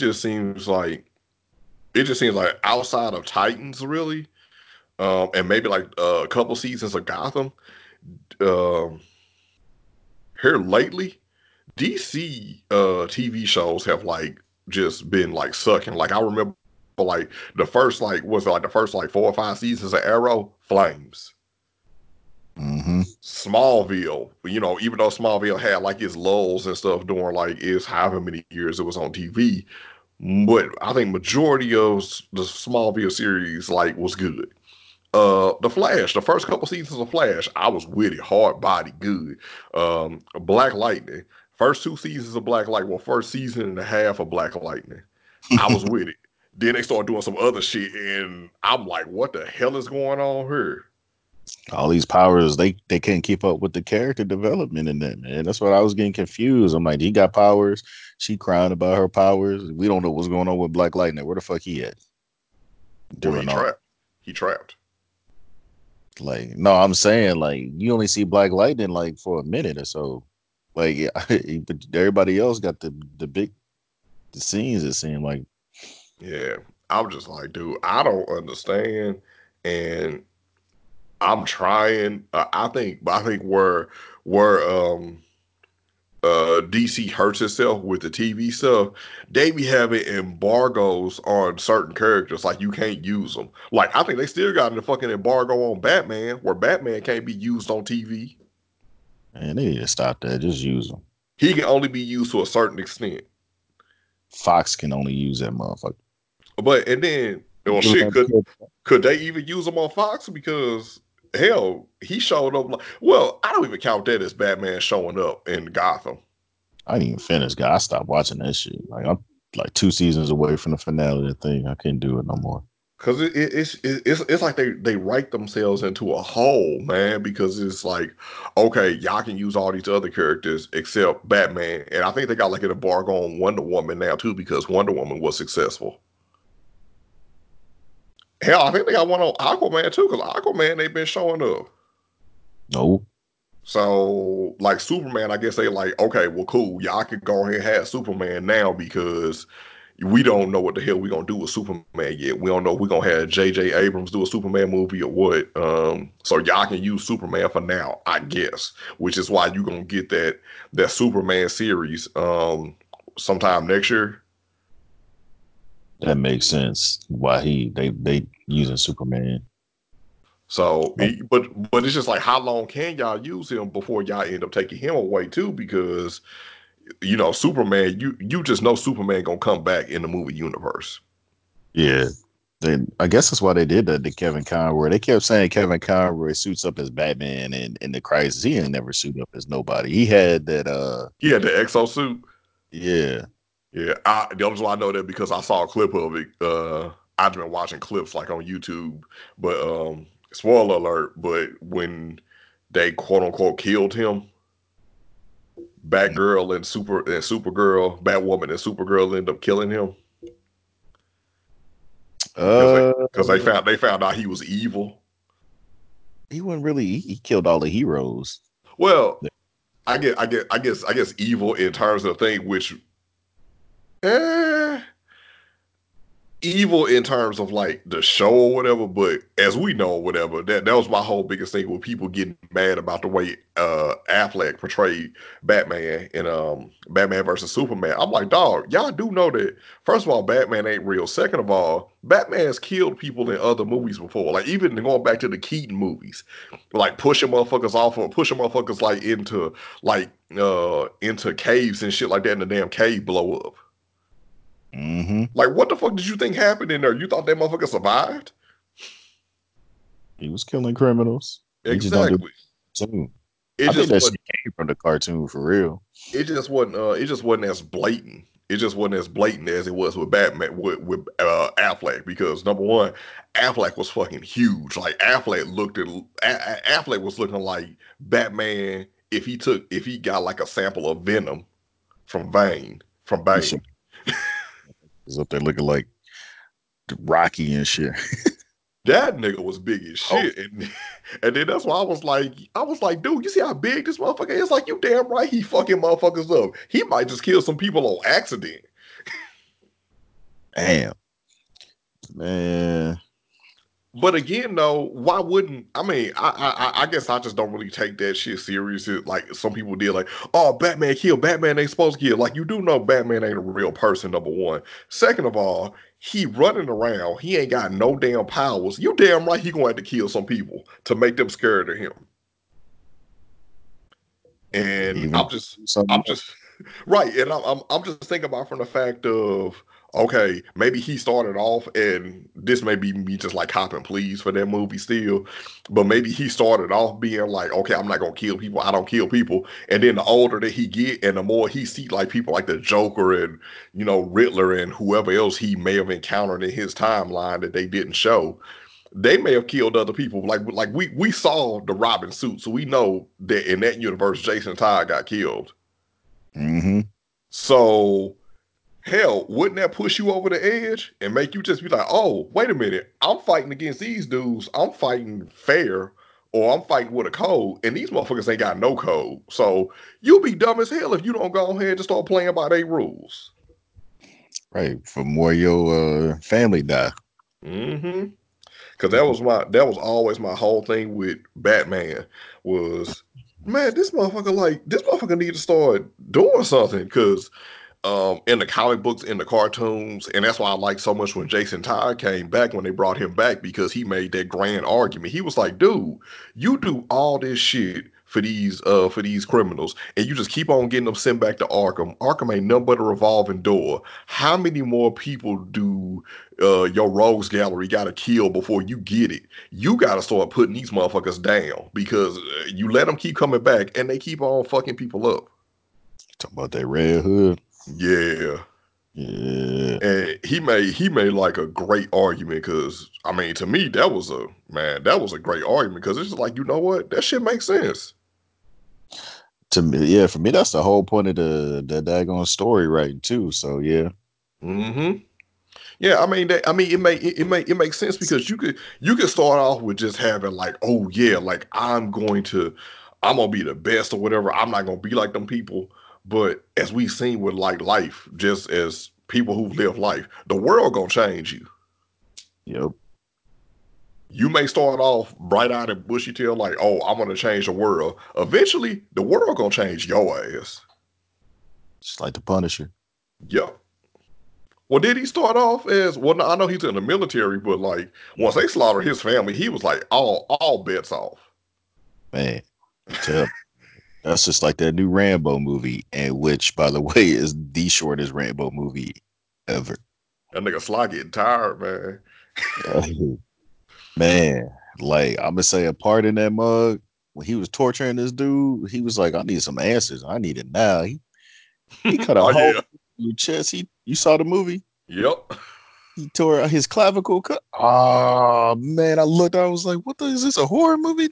it just seems like outside of Titans, really, and maybe like a couple seasons of Gotham, um, here lately, DC TV shows have like just been like sucking. Like I remember like the first like was it like the first like 4 or 5 seasons of Arrow, flames. Hmm. Smallville, even though Smallville had like its lulls and stuff during like its however many years it was on TV, but I think majority of the Smallville series like was good. The Flash, the first couple seasons of Flash, I was with it, hard body, good. Black Lightning, first 2 seasons of Black Lightning, well, first season and a half of Black Lightning, I was with it. Then they started doing some other shit, and I'm like, what the hell is going on here? All these powers, they can't keep up with the character development in that, man. That's what I was getting confused. I'm like, he got powers. She crying about her powers. We don't know what's going on with Black Lightning. Where the fuck he at Well, he during all? trapped. He trapped. Like, no, I'm saying like you only see Black Lightning like for a minute or so. Like, yeah, but everybody else got the big the scenes. It seemed like. Yeah, I'm just like, dude, I don't understand, and I'm trying. I think where DC hurts itself with the TV stuff, they be having embargoes on certain characters, like you can't use them. Like I think they still got the fucking embargo on Batman, where Batman can't be used on TV. Man, they need to stop that. Just use them. He can only be used to a certain extent. Fox can only use that motherfucker. But and then, well, Really shit, had to could kill- could they even use him on Fox? Because hell, he showed up. Like, well, I don't even count that as Batman showing up in Gotham. I didn't even finish. God, I stopped watching that shit. Like I'm like 2 seasons away from the finale of the thing. I can't do it no more. Cause it's like they write themselves into a hole, man. Because it's like, okay, y'all can use all these other characters except Batman, and I think they got like an embargo on Wonder Woman now too because Wonder Woman was successful. Hell, I think they got one on Aquaman too because Aquaman they've been showing up. No. So like Superman, I guess they like, okay, well, cool, y'all can go ahead and have Superman now because we don't know what the hell we're gonna do with Superman yet. We don't know if we're gonna have J.J. Abrams do a Superman movie or what. So y'all can use Superman for now, I guess. Which is why you're gonna get that Superman series sometime next year. That makes sense. Why they using Superman. So, Like, but it's just like, how long can y'all use him before y'all end up taking him away too? Because Superman, you just know Superman gonna come back in the movie universe. yeah. I guess that's why they did that to Kevin Conroy. They kept saying Kevin Conroy suits up as Batman in the Crisis. He ain't never suit up as nobody. He had that He had the exosuit. yeah. Yeah, the only reason why I know that because I saw a clip of it. I've been watching clips like on YouTube, but spoiler alert. But when they quote unquote killed him, Batgirl and Supergirl, Batwoman and Supergirl end up killing him because they Uh because they found out he was evil. he wasn't really he killed all the heroes. Well, I guess evil in terms of the thing, which eh, evil in terms of like the show or whatever, but as we know or whatever, that was my whole biggest thing with people getting mad about the way Affleck portrayed Batman in Batman versus Superman. I'm like, dog, y'all do know that first of all, Batman ain't real. Second of all, Batman's killed people in other movies before. Like even going back to the Keaton movies, like pushing motherfuckers off or pushing motherfuckers into caves and shit like that, and the damn cave blow up. Hmm. Like, what the fuck did you think happened in there? You thought that motherfucker survived? He was killing criminals. He just don't do Exactly. it too. It I think just that what shit came from the cartoon for real. it just wasn't as blatant. It just wasn't as blatant as it was with Batman with Affleck because number one, Affleck was fucking huge. Like Affleck was looking like Batman if he got like a sample of venom from He should Bane. was up there looking like Rocky and shit. That nigga was big as Oh, shit, and then that's why I was like, dude, you see how big this motherfucker is? Like, you damn right, he fucking motherfuckers up. He might just kill some people on accident. damn, man. But again, though, why wouldn't I mean? I guess I just don't really take that shit serious. Like some people did, like, oh, Batman killed. Batman ain't supposed to kill. Like, you do know Batman ain't a real person. Number one. Second of all, he running around. He ain't got no damn powers. You damn right he gonna have to kill some people to make them scared of him. And Even I'm just, something I'm just right, and I'm just thinking about from the fact of okay, maybe he started off, and this may be me just like copping pleas for that movie still, but maybe he started off being like, okay, I'm not gonna kill people, I don't kill people, and then the older that he get, and the more he see like people like the Joker and Riddler and whoever else he may have encountered in his timeline that they didn't show, they may have killed other people. Like we saw the Robin suit, so we know that in that universe, Jason Todd got killed. mm-hmm. So hell, wouldn't that push you over the edge and make you just be like, oh, wait a minute, I'm fighting against these dudes. I'm fighting fair, or I'm fighting with a code, and these motherfuckers ain't got no code. So you'll be dumb as hell if you don't go ahead and start playing by their rules. Right. For more your family die. Mm-hmm. Cause that was always my whole thing with Batman was, man, this motherfucker need to start doing something. Cause in the comic books, in the cartoons, and that's why I like so much when Jason Todd came back, when they brought him back, because he made that grand argument. He was like, dude, you do all this shit for these criminals, and you just keep on getting them sent back to Arkham. Arkham ain't nothing but a revolving door. How many more people do your rogues gallery gotta kill before you get it? You gotta start putting these motherfuckers down, because you let them keep coming back and they keep on fucking people up. Talk about that Red Hood. Yeah. Yeah. And he made like a great argument, because I mean, to me that was a great argument, because it's just like, you know what, that shit makes sense. To me, yeah, for me, that's the whole point of the daggone story writing too. So yeah. Hmm. Yeah, I mean it makes sense, because you could start off with just having like, oh yeah, like I'm gonna be the best or whatever. I'm not gonna be like them people. But as we've seen with like life, just as people who've lived life, the world gonna change you. Yep. You may start off bright eyed and bushy tail, like, oh, I'm gonna change the world. Eventually, the world gonna change your ass. Just like the Punisher. Yep. Well, did he start off as well? No, I know he's in the military, but like once they slaughtered his family, he was like all bets off. Man, tell that's just like that new Rambo movie, and which, by the way, is the shortest Rambo movie ever. That nigga Sly getting tired, man. Uh, Man, like I'm gonna say a part in that mug when he was torturing this dude, he was like, "I need some answers. I need it now." He cut a Oh hole yeah. in your chest. You saw the movie? Yep. He tore out his clavicle. Cut. Oh man, I looked. I was like, "What the is this a horror movie?"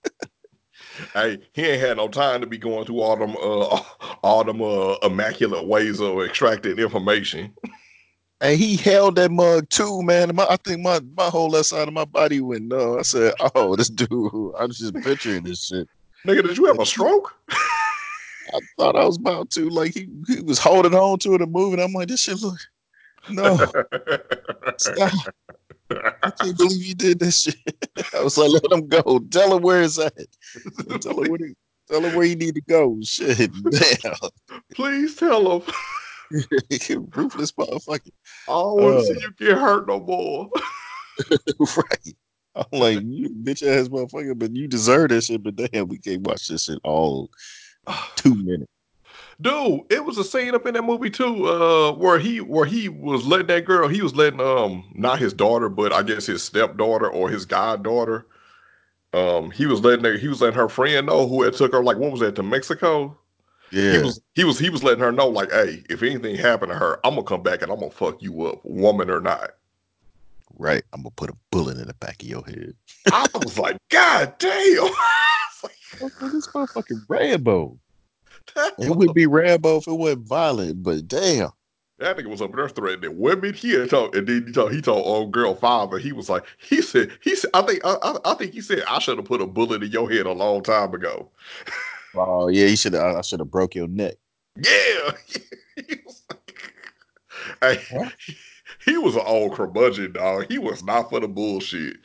Hey, he ain't had no time to be going through all them immaculate ways of extracting information. And he held that mug too, man. I think my whole left side of my body went numb. I said, "Oh, this dude." I was just picturing this shit. Nigga, did you have a stroke? I thought I was about to like he was holding on to it and moving. I'm like, this shit look no stop. I can't believe you did this shit. I was like, let him go. Tell him where it's at. Tell him tell him where he need to go. Shit, damn. Please tell him. Ruthless motherfucker. I don't want to Uh, see you get hurt no more. right. I'm like, you bitch ass motherfucker, but you deserve this shit. But damn, we can't watch this shit all 2 minutes. Dude, it was a scene up in that movie too, where he was letting that girl, he was letting not his daughter, but I guess his stepdaughter or his goddaughter, he was letting her friend know, who had took her, like, what was that, to Mexico? He Yeah, was he was letting her know, like, hey, if anything happened to her, I'm gonna come back and I'm gonna fuck you up, woman or not. right. I'm gonna put a bullet in the back of your head. I was like, God damn. I was like, this motherfucking Rambo. That It would mother- be Rambo if it wasn't violent, but damn. That nigga was up there threatening women. He had told, and then he told old girl father. He was like, he said, I think he said I should have put a bullet in your head a long time ago. Oh yeah, he should have. I should have broke your neck. Yeah, he was like, hey, What? he was an old curmudgeon dog. He was not for the bullshit.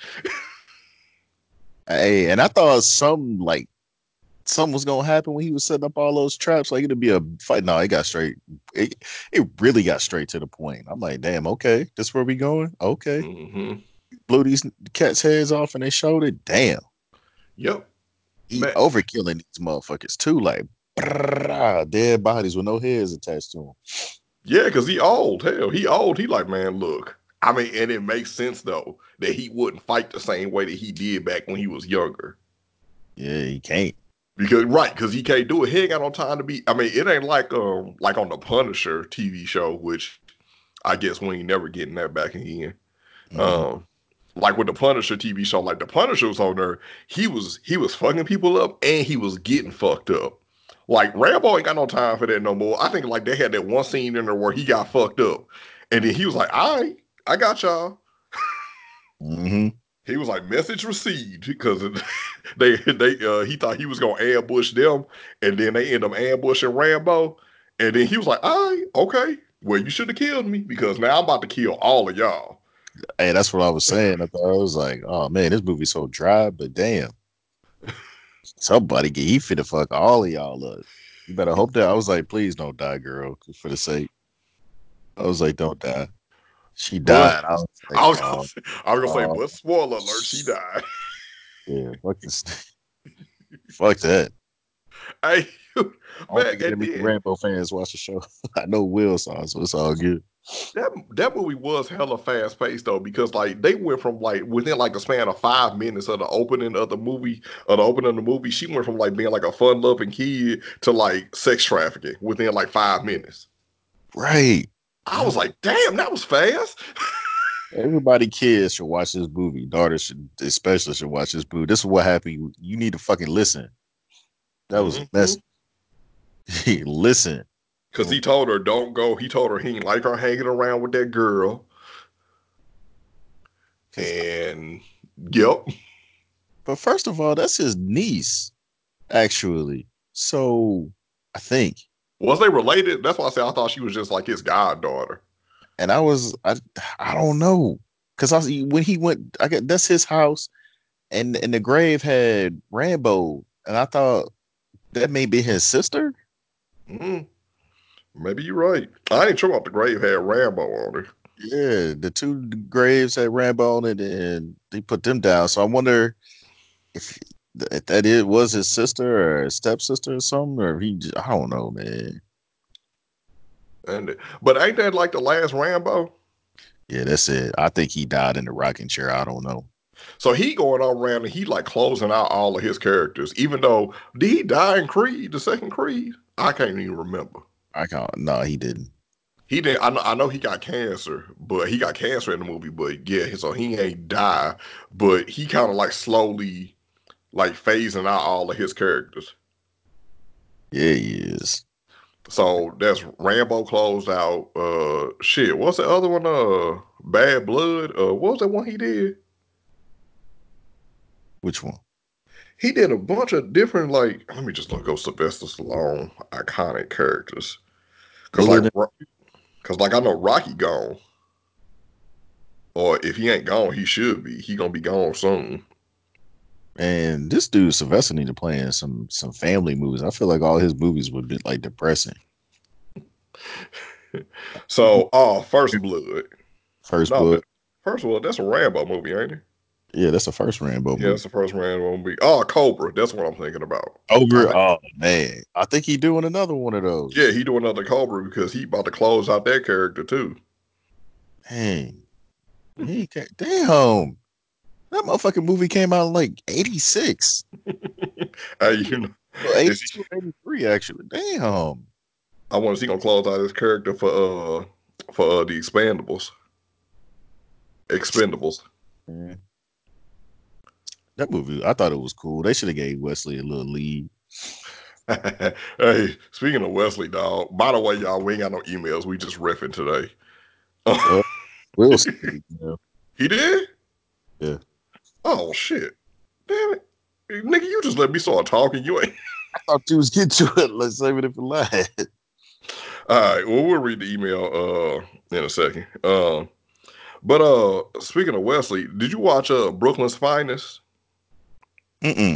Hey, and I thought something was gonna happen when he was setting up all those traps. Like it'd be a fight. No, it got straight. It it really got straight to the point. I'm like, damn, okay, this where we going? Okay, Hmm. blew these cats' heads off and they showed it. Damn, Yep, he man. overkilling these motherfuckers too. Like dead bodies with no heads attached to them. Yeah, because he old. Hell, he old. He like, man, look. I mean, and it makes sense though that he wouldn't fight the same way that he did back when he was younger. Yeah, he can't. Because right, because he can't do it. He ain't got no time to be. I mean, it ain't like on the Punisher TV show, which I guess we ain't never getting that back again. Mhm. Um, like with the Punisher TV show, like the Punisher was on there, he was fucking people up and he was getting fucked up. Like Rambo ain't got no time for that no more. I think like they had that one scene in there where he got fucked up, and then he was like, "All right, I got y'all." Mhm. He was like, "Message received," because they he thought he was gonna ambush them, and then they end up ambushing Rambo, and then he was like, "All right, okay, well you should have killed me because now I'm about to kill all of y'all." Hey, that's what I was saying. I thought I was like, oh man, this movie's so dry, but damn, somebody get he finna fuck all of y'all up. You better hope that I was like, please don't die, girl, for the sake. I was like, don't die. She But died. I was like, I was gonna oh, say, I was gonna say, oh, but spoiler alert, she died. yeah, fuck this, fuck that. Hey, I don't man, think and any then Rambo fans watch the show. I know Will saw, it, so it's all good. that movie was hella fast paced though, because like they went from like within like the span of 5 minutes of the opening of the movie, she went from like being like a fun loving kid to like sex trafficking within like 5 minutes. Right. I And I'm was like, like, damn, that was fast. everybody, kids should watch this movie. Daughters should, especially, should watch this movie. This is what happened. You need to fucking listen. That was a Mm-hmm. mess. Listen. Cause he told her don't go. He told her he ain't like her hanging around with that girl. Because, And yep. but first of all, that's his niece, actually. So I think, Was they related? That's why I said I thought she was just like his goddaughter. and I don't know, because when he went, I get that's his house, and the grave had Rambo, and I thought that may be his sister. Mm, maybe you're right. I ain't sure about the grave had Rambo on it. Yeah, the two graves had Rambo on it, and they put them down. So I wonder if if that it was his sister or his stepsister or something, or if I don't know, man. And but ain't that like the last Rambo? Yeah, that's it. I think he died in the rocking chair. I don't know. So he going on around and he like closing out all of his characters. Even though did he die in Creed, the second Creed? I can't even remember. I can't. No, he didn't. He didn't. I know he got cancer, but he got cancer in the movie. But yeah, so he ain't die, but he kind of like slowly like phasing out all of his characters. Yeah, he is. So that's Rambo closed out. Shit. What's the other one? Bad Blood. What was that one he did? Which one? He did a bunch of different like. Let me just look up Sylvester Stallone iconic characters. Cause like, Bullet. cause like I know Rocky gone, or if he ain't gone, he should be. He gonna be gone soon. And this dude Sylvester need to play in some family movies. I feel like all his movies would be like depressing. So, First Blood. First No, Blood. First Blood. That's a Rambo movie, ain't it? Yeah, that's the first Rambo Yeah, movie. that's the first Rambo movie. Oh, Cobra. That's what I'm thinking about. I Over. think. Oh man, I think he doing another one of Yeah, those. he doing another Cobra because he about to close out that character too. Dang, damn. That motherfucking movie came out in like 86. Hey, you know, Well, is 82, he, 83 actually. Damn. I want to see him close out his character for the Expendables. Man, that movie, I thought it was cool. They should have gave Wesley a little lead. Hey, speaking of Wesley, dog. By the way, y'all, we ain't got no emails. We just riffing today. Uh, Will Smith, He did? yeah. Oh shit! Damn it, nigga! You just let me start talking. You ain't. I thought you was getting to it. Let's save it for last. All right. Well, we'll read the email in a second. But speaking of Wesley, did you watch Brooklyn's Finest? Mm-mm.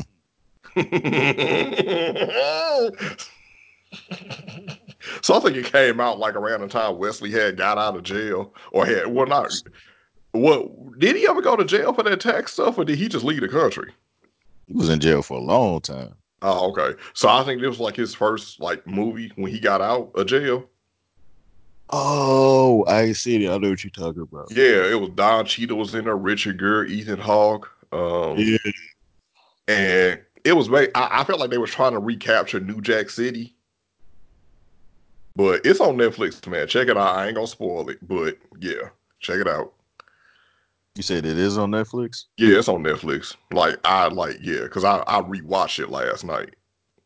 So I think it came out like around the time Wesley had got out of jail, or had well not. What did he ever go to jail for that tax stuff, or did he just leave the country? He was in jail for a long time. Oh, okay. So I think this was like his first like movie when he got out of jail. Oh, I ain't seen it. I know what you're talking about. Yeah, it was Don Cheadle was in there, Richard Gere, Ethan Hawke, Yeah. and it was. I felt like they were trying to recapture New Jack City, but it's on Netflix, man. Check it out. I ain't gonna spoil it, but yeah, check it out. You said it is on Netflix? Yeah, it's on Netflix. Yeah, because I rewatched it last night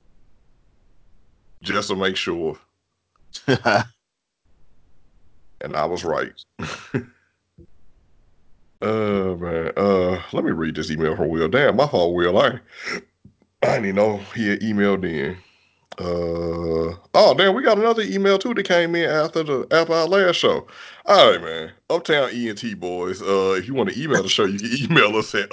just to make sure, and I was right. Man. Let me read this email from Will. Damn, my fault, Will. I didn't even know he had emailed in. Oh damn, we got another email too that came in after our last show. All right, man. Uptown ENT Boys. If you want to email the show, you can email us at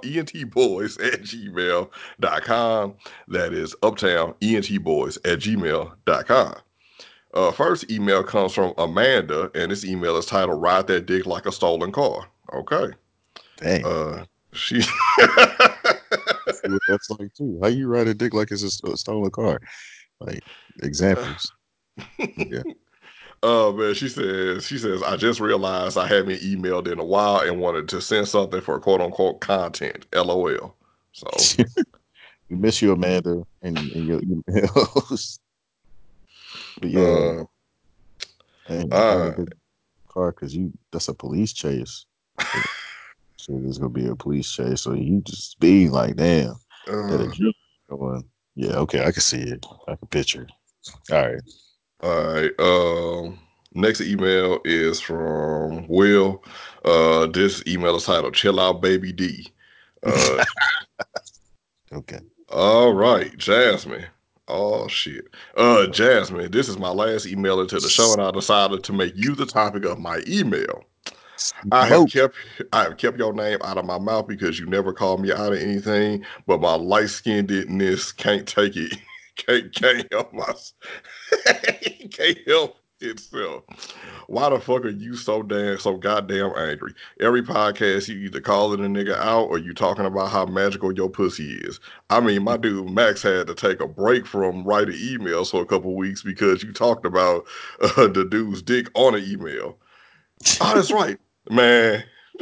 uptownentboys@gmail.com. That is uptownentboys@gmail.com. First email comes from Amanda, and this email is titled "Ride That Dick Like a Stolen Car." Okay. Dang. Uh, she. See what that's like too. How you ride a dick like it's a stolen car? Like examples. Yeah. Oh man, she says, I just realized I haven't emailed in a while and wanted to send something for quote unquote content. LOL. So We miss you, Amanda, and your emails. But yeah, uh and I uh had a big car because you that's a police chase. So, so there's gonna be a police chase. So you just be like, damn, that uh adrenaline going. Yeah, okay, I can see it. I can picture it. All right. all right. Next email is from Will. This email is titled Chill Out Baby D. Uh Okay. all right, Jasmine. Oh shit. Jasmine, this is my last email into the show, and I decided to make you the topic of my email. I have Smoke. kept I have kept your name out of my mouth because you never called me out of anything, but my light skinnedness can't take it. Can't help my can't help itself. Why the fuck are you so goddamn angry? Every podcast you either calling a nigga out or you talking about how magical your pussy is. I mean, my dude Max had to take a break from writing emails for a couple weeks because you talked about the dude's dick on an email. Oh, that's right, man.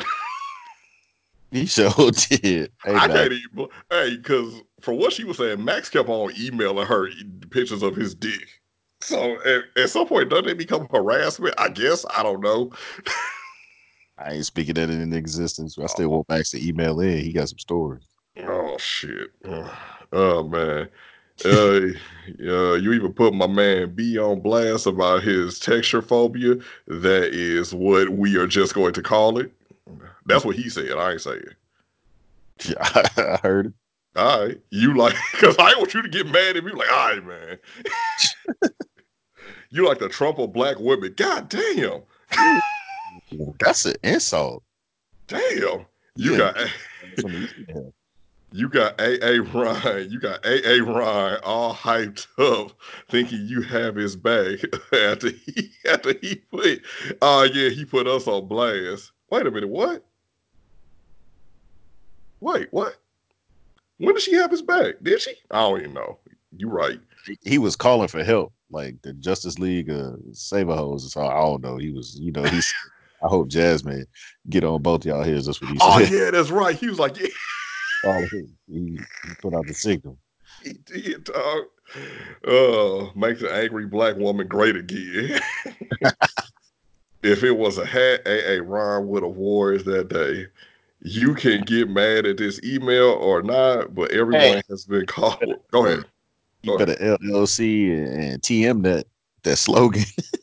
He sure did. Hey, I Mac. can't even. Hey, because for what she was saying, Max kept on emailing her pictures of his dick. So at some point, doesn't it become harassment? I guess I don't know. I ain't speaking that into existence. I still Oh, want Max to email in. He got some stories. oh shit. Oh man. Uh, you even put my man B on blast about his texture phobia. That is what we are just going to call it. That's what he said. I ain't saying. Yeah, I heard All right, you like because I want you to get mad at me. Like, all right, man. You like the Trump of black women. God damn. it. That's an insult. Damn. You Yeah, got get from the email. you got A Ryan. You got A Ryan all hyped up thinking you have his back after he put oh yeah, he put us on blast. Wait a minute, what? Wait, what? When did she have his back? Did she? I don't even know. You right. He was calling for help, like the Justice League Saber hose. So I don't know. He was, he's. I hope Jasmine get on both y'all here. That's what he Oh said. yeah, that's right. He was like, yeah, He put out the signal. he did, dog. Makes an angry black woman great again. If it was a hat A Ron would have wore it that day. You can get mad at this email or not, but Hey, everyone has been called. Go ahead. You better LLC and TM that slogan.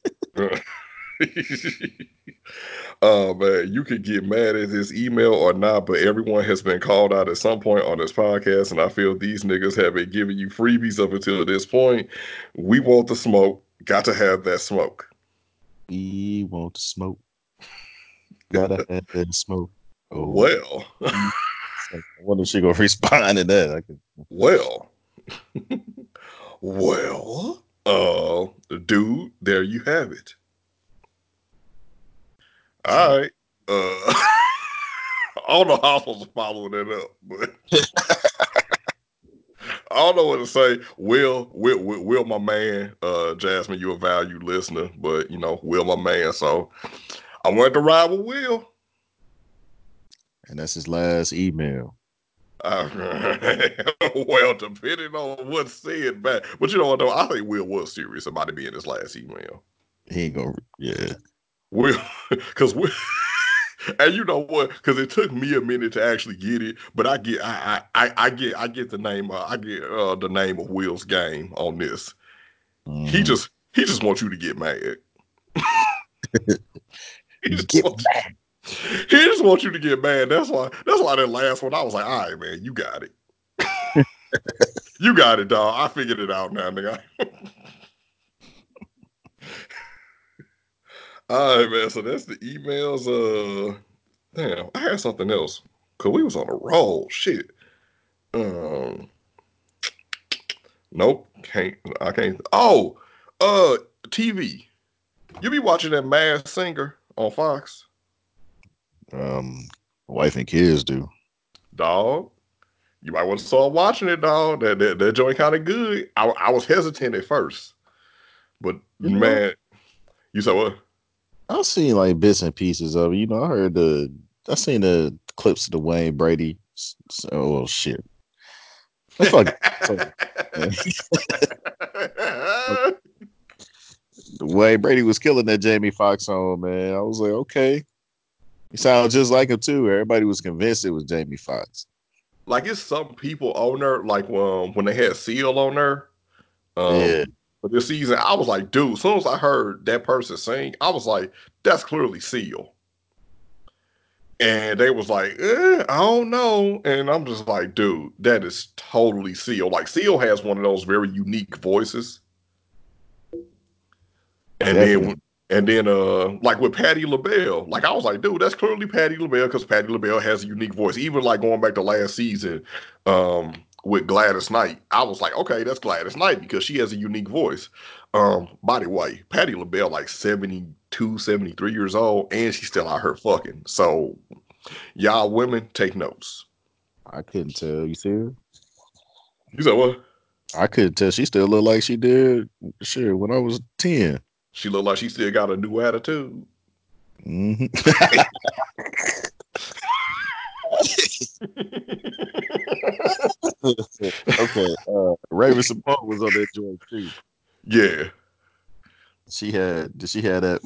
Man, you could get mad at this email or not, but everyone has been called out at some point on this podcast, and I feel these niggas have been giving you freebies up until this point. We want the smoke. Got to have that smoke. We want to smoke. Gotta have that smoke. Oh, Well, I wonder if she gonna respond to that. I could. well, well, dude, there you have it. All right. I don't know how I'm supposed to follow that up, but I don't know what to say. Will, my man, Jasmine, you're a valued listener, but Will, my man. So I wanted to ride with Will. And that's his last email. Well, depending on what's said back, but you know what though, I think Will was serious about it being his last email. He ain't gonna. Yeah. Will, because Will. And you know what? Because it took me a minute to actually get it, but I get the name. I get the name of Will's game on this. He Mm. just wants you to get mad. he just Get wants he just wants you to get mad. That's why that last one I was like, all right, man, you got it. You got it, dog. I figured it out now, nigga. All right, man. So that's the emails. Damn, I had something else. Cause we was on a roll. Shit. Um, nope. Can't. I can't. Oh, TV. You be watching that Masked Singer on Fox, um, wife and kids do. dog? You might want to start watching it, dog. That joint kind of good. I was hesitant at first, but You know, man, you said what? I've seen like bits and pieces of it. I seen the clips of the Wayne Brady. Oh shit. That's fucking. So, man. The way Brady was killing that Jamie Foxx song, man. I was like, okay. He sounds just like him too. Everybody was convinced it was Jamie Foxx. Like it's some people on there, like when they had Seal on there, Yeah. for this season, I was like, dude, as soon as I heard that person sing, I was like, that's clearly Seal. And they was like, I don't know. And I'm just like, dude, that is totally Seal. Like Seal has one of those very unique voices. And then Definitely. like with Patti LaBelle, like I was like, dude, that's clearly Patti LaBelle because Patti LaBelle has a unique voice. Even like going back to last season, with Gladys Knight, I was like, okay, that's Gladys Knight because she has a unique voice. By the way, Patti LaBelle like 72, 73 years old, and she's still out here fucking. So y'all women take notes. I couldn't tell. You see her? You said what? I couldn't tell. She still looked like she did sure when I was 10. She looked like she still got a new attitude. Mm-hmm. Okay. Raven Simone was on that joint too. Yeah. Did she had that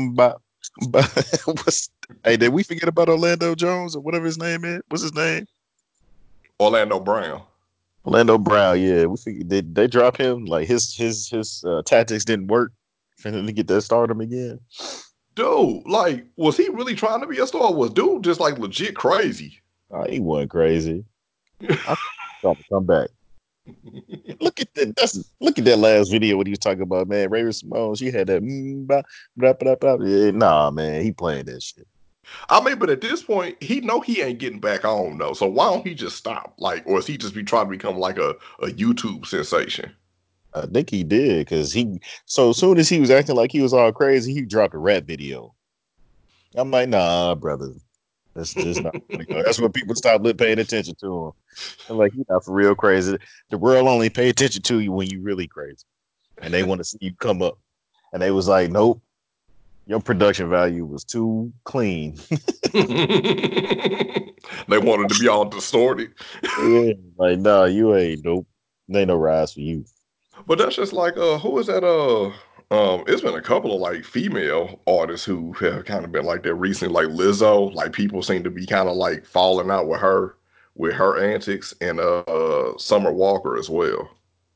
what's hey, did we forget about Orlando Jones or whatever his name is? What's his name? Orlando Brown. Orlando Brown, yeah. We figured did they drop him? Like his tactics didn't work for him to get that stardom again. Dude, like, was he really trying to be a star? Was dude just like legit crazy? He wasn't crazy. I thought to come back. Look at that last video when he was talking about man Raven Simone. She had that blah, blah, blah. Yeah, nah, man, he playing that shit. I mean, but at this point, he know he ain't getting back on though. So why don't he just stop? Like, or is he just be trying to become like a YouTube sensation? I think he did because he. So as soon as he was acting like he was all crazy, he dropped a rap video. I'm like, nah, brother, that's just not. That's when people stop paying attention to him. I'm like, you're not for real crazy. The world only pay attention to you when you really crazy, and they want to see you come up. And they was like, nope, your production value was too clean. They wanted to be all distorted. Yeah, like, nah, you ain't nope. There ain't no rise for you. But that's just like who is that it's been a couple of like female artists who have kind of been like that recently, like Lizzo. Like people seem to be kind of like falling out with her antics, and Summer Walker as well.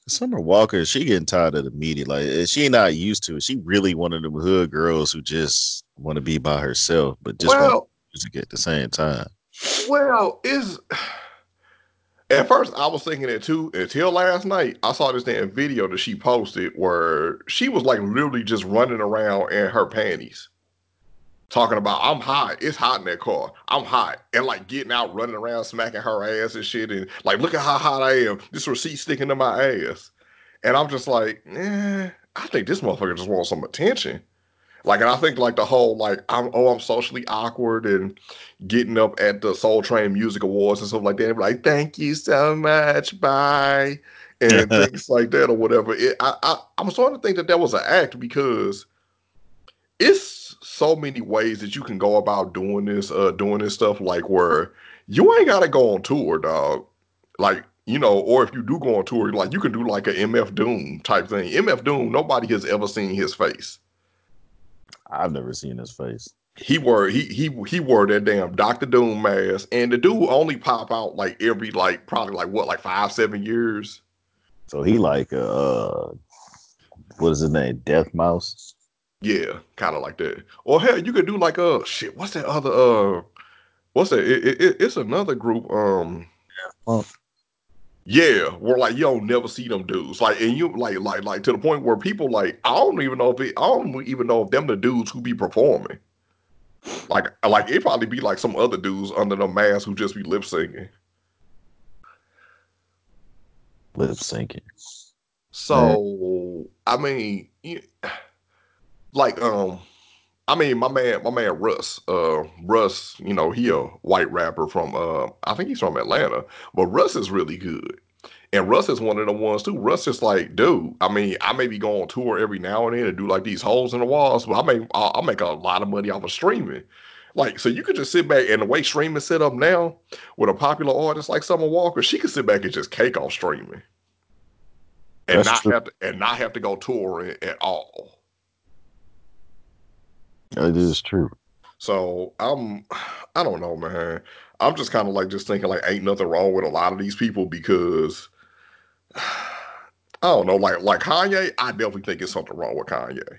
Summer Walker, she getting tired of the media. Like she ain't not used to it. She really one of them hood girls who just want to be by herself, but just want Well, music at the same time. is at first I was thinking it too until last night. I saw this damn video that she posted where she was like literally just running around in her panties. Talking about I'm hot. It's hot in that car. I'm hot. And like getting out, running around, smacking her ass and shit. And like, look at how hot I am. This receipt sticking to my ass. And I'm just like, I think this motherfucker just wants some attention. Like, and I think like the whole like I'm socially awkward and getting up at the Soul Train Music Awards and stuff like that. And be like, thank you so much, bye, and things like that or whatever. I'm starting to think that was an act because it's so many ways that you can go about doing this stuff. Like where you ain't gotta go on tour, dog. Like or if you do go on tour, like you can do like a MF Doom type thing. MF Doom, nobody has ever seen his face. I've never seen his face. He wore that damn Doctor Doom mask, and the dude only pop out like every like probably like what like 5 7 years. So he like what is his name? Death Mouse. Yeah, kind of like that. Or hell, you could do like shit. What's that other what's that? It's another group. Well, Yeah, where like you don't never see them dudes. Like and you like to the point where people like I don't even know if them the dudes who be performing. Like it probably be like some other dudes under the mask who just be lip syncing. lip syncing. Man, So I mean, like I mean my man Russ, Russ, he a white rapper from I think he's from Atlanta, but Russ is really good. And Russ is one of the ones too. Russ is like, dude, I mean, I may be going on tour every now and then and do like these holes in the walls, but I'll make a lot of money off of streaming. Like, so you could just sit back and the way streaming set up now with a popular artist like Summer Walker, she could sit back and just cake off streaming and that's true. not have to go touring at all. It is true. So I don't know, man. I'm just kind of like just thinking like ain't nothing wrong with a lot of these people because I don't know, like Kanye, I definitely think it's something wrong with Kanye.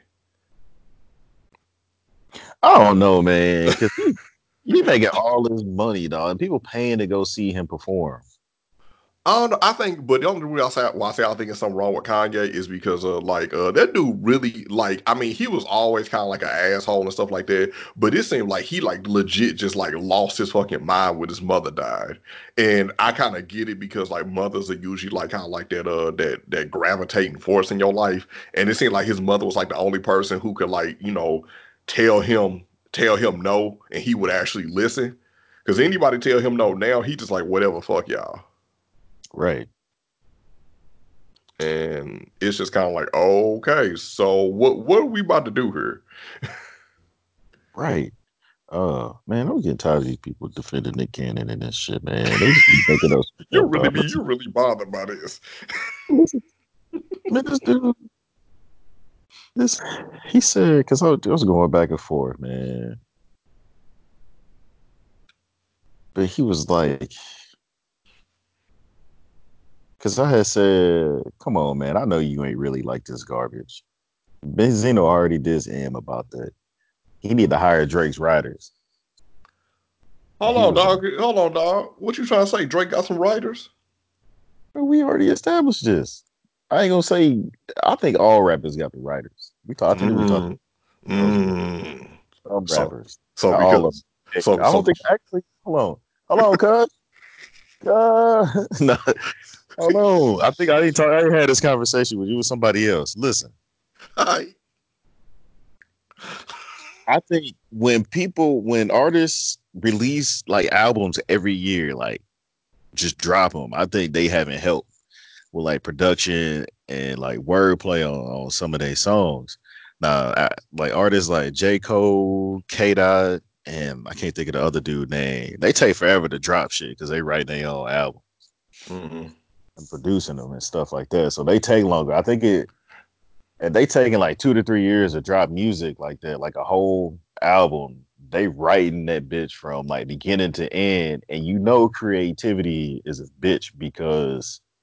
I don't know, man, because he making all this money, dog, and people paying to go see him perform. I don't know. I think, but the only reason why I say I think it's something wrong with Kanye is because like that dude really like I mean he was always kind of like an asshole and stuff like that, but it seemed like he like legit just like lost his fucking mind when his mother died, and I kind of get it because like mothers are usually like kind of like that gravitating force in your life, and it seemed like his mother was like the only person who could like tell him tell him no, and he would actually listen, because anybody tell him no now he just like whatever fuck y'all. Right, And it's just kind of like, okay, so what are we about to do here? right. Man, I'm getting tired of these people defending Nick Cannon and this shit, man. They just be making up stuff, dog. You really bothered by this. Listen, man, this dude, this he said because I was going back and forth, man. But he was like, because I had said, "Come on, man, I know you ain't really like this garbage." Benzino already did M about that. He need to hire Drake's writers, and Hold he on, was like, dog. Hold on, dog. What you trying to say? Drake got some writers? "We already established this." I ain't gonna say. I think all rappers got the writers. I think we talked Mm, about mm. some So rappers, so not all of because them. Hey, so I don't so think actually. Hold on, cuz. No, hold on. I think I didn't talk. I didn't had this conversation with you with somebody else. Listen, I I think when artists release like albums every year, like just drop them, I think they haven't helped with like production and like wordplay on some of their songs. Now, like artists like J. Cole, K. Dot, and I can't think of the other dude name. They take forever to drop shit because they write their own album mm-hmm. and producing them and stuff like that. So they take longer. I think and they taking like 2 to 3 years to drop music like that, like a whole album. They writing that bitch from like beginning to end, and creativity is a bitch because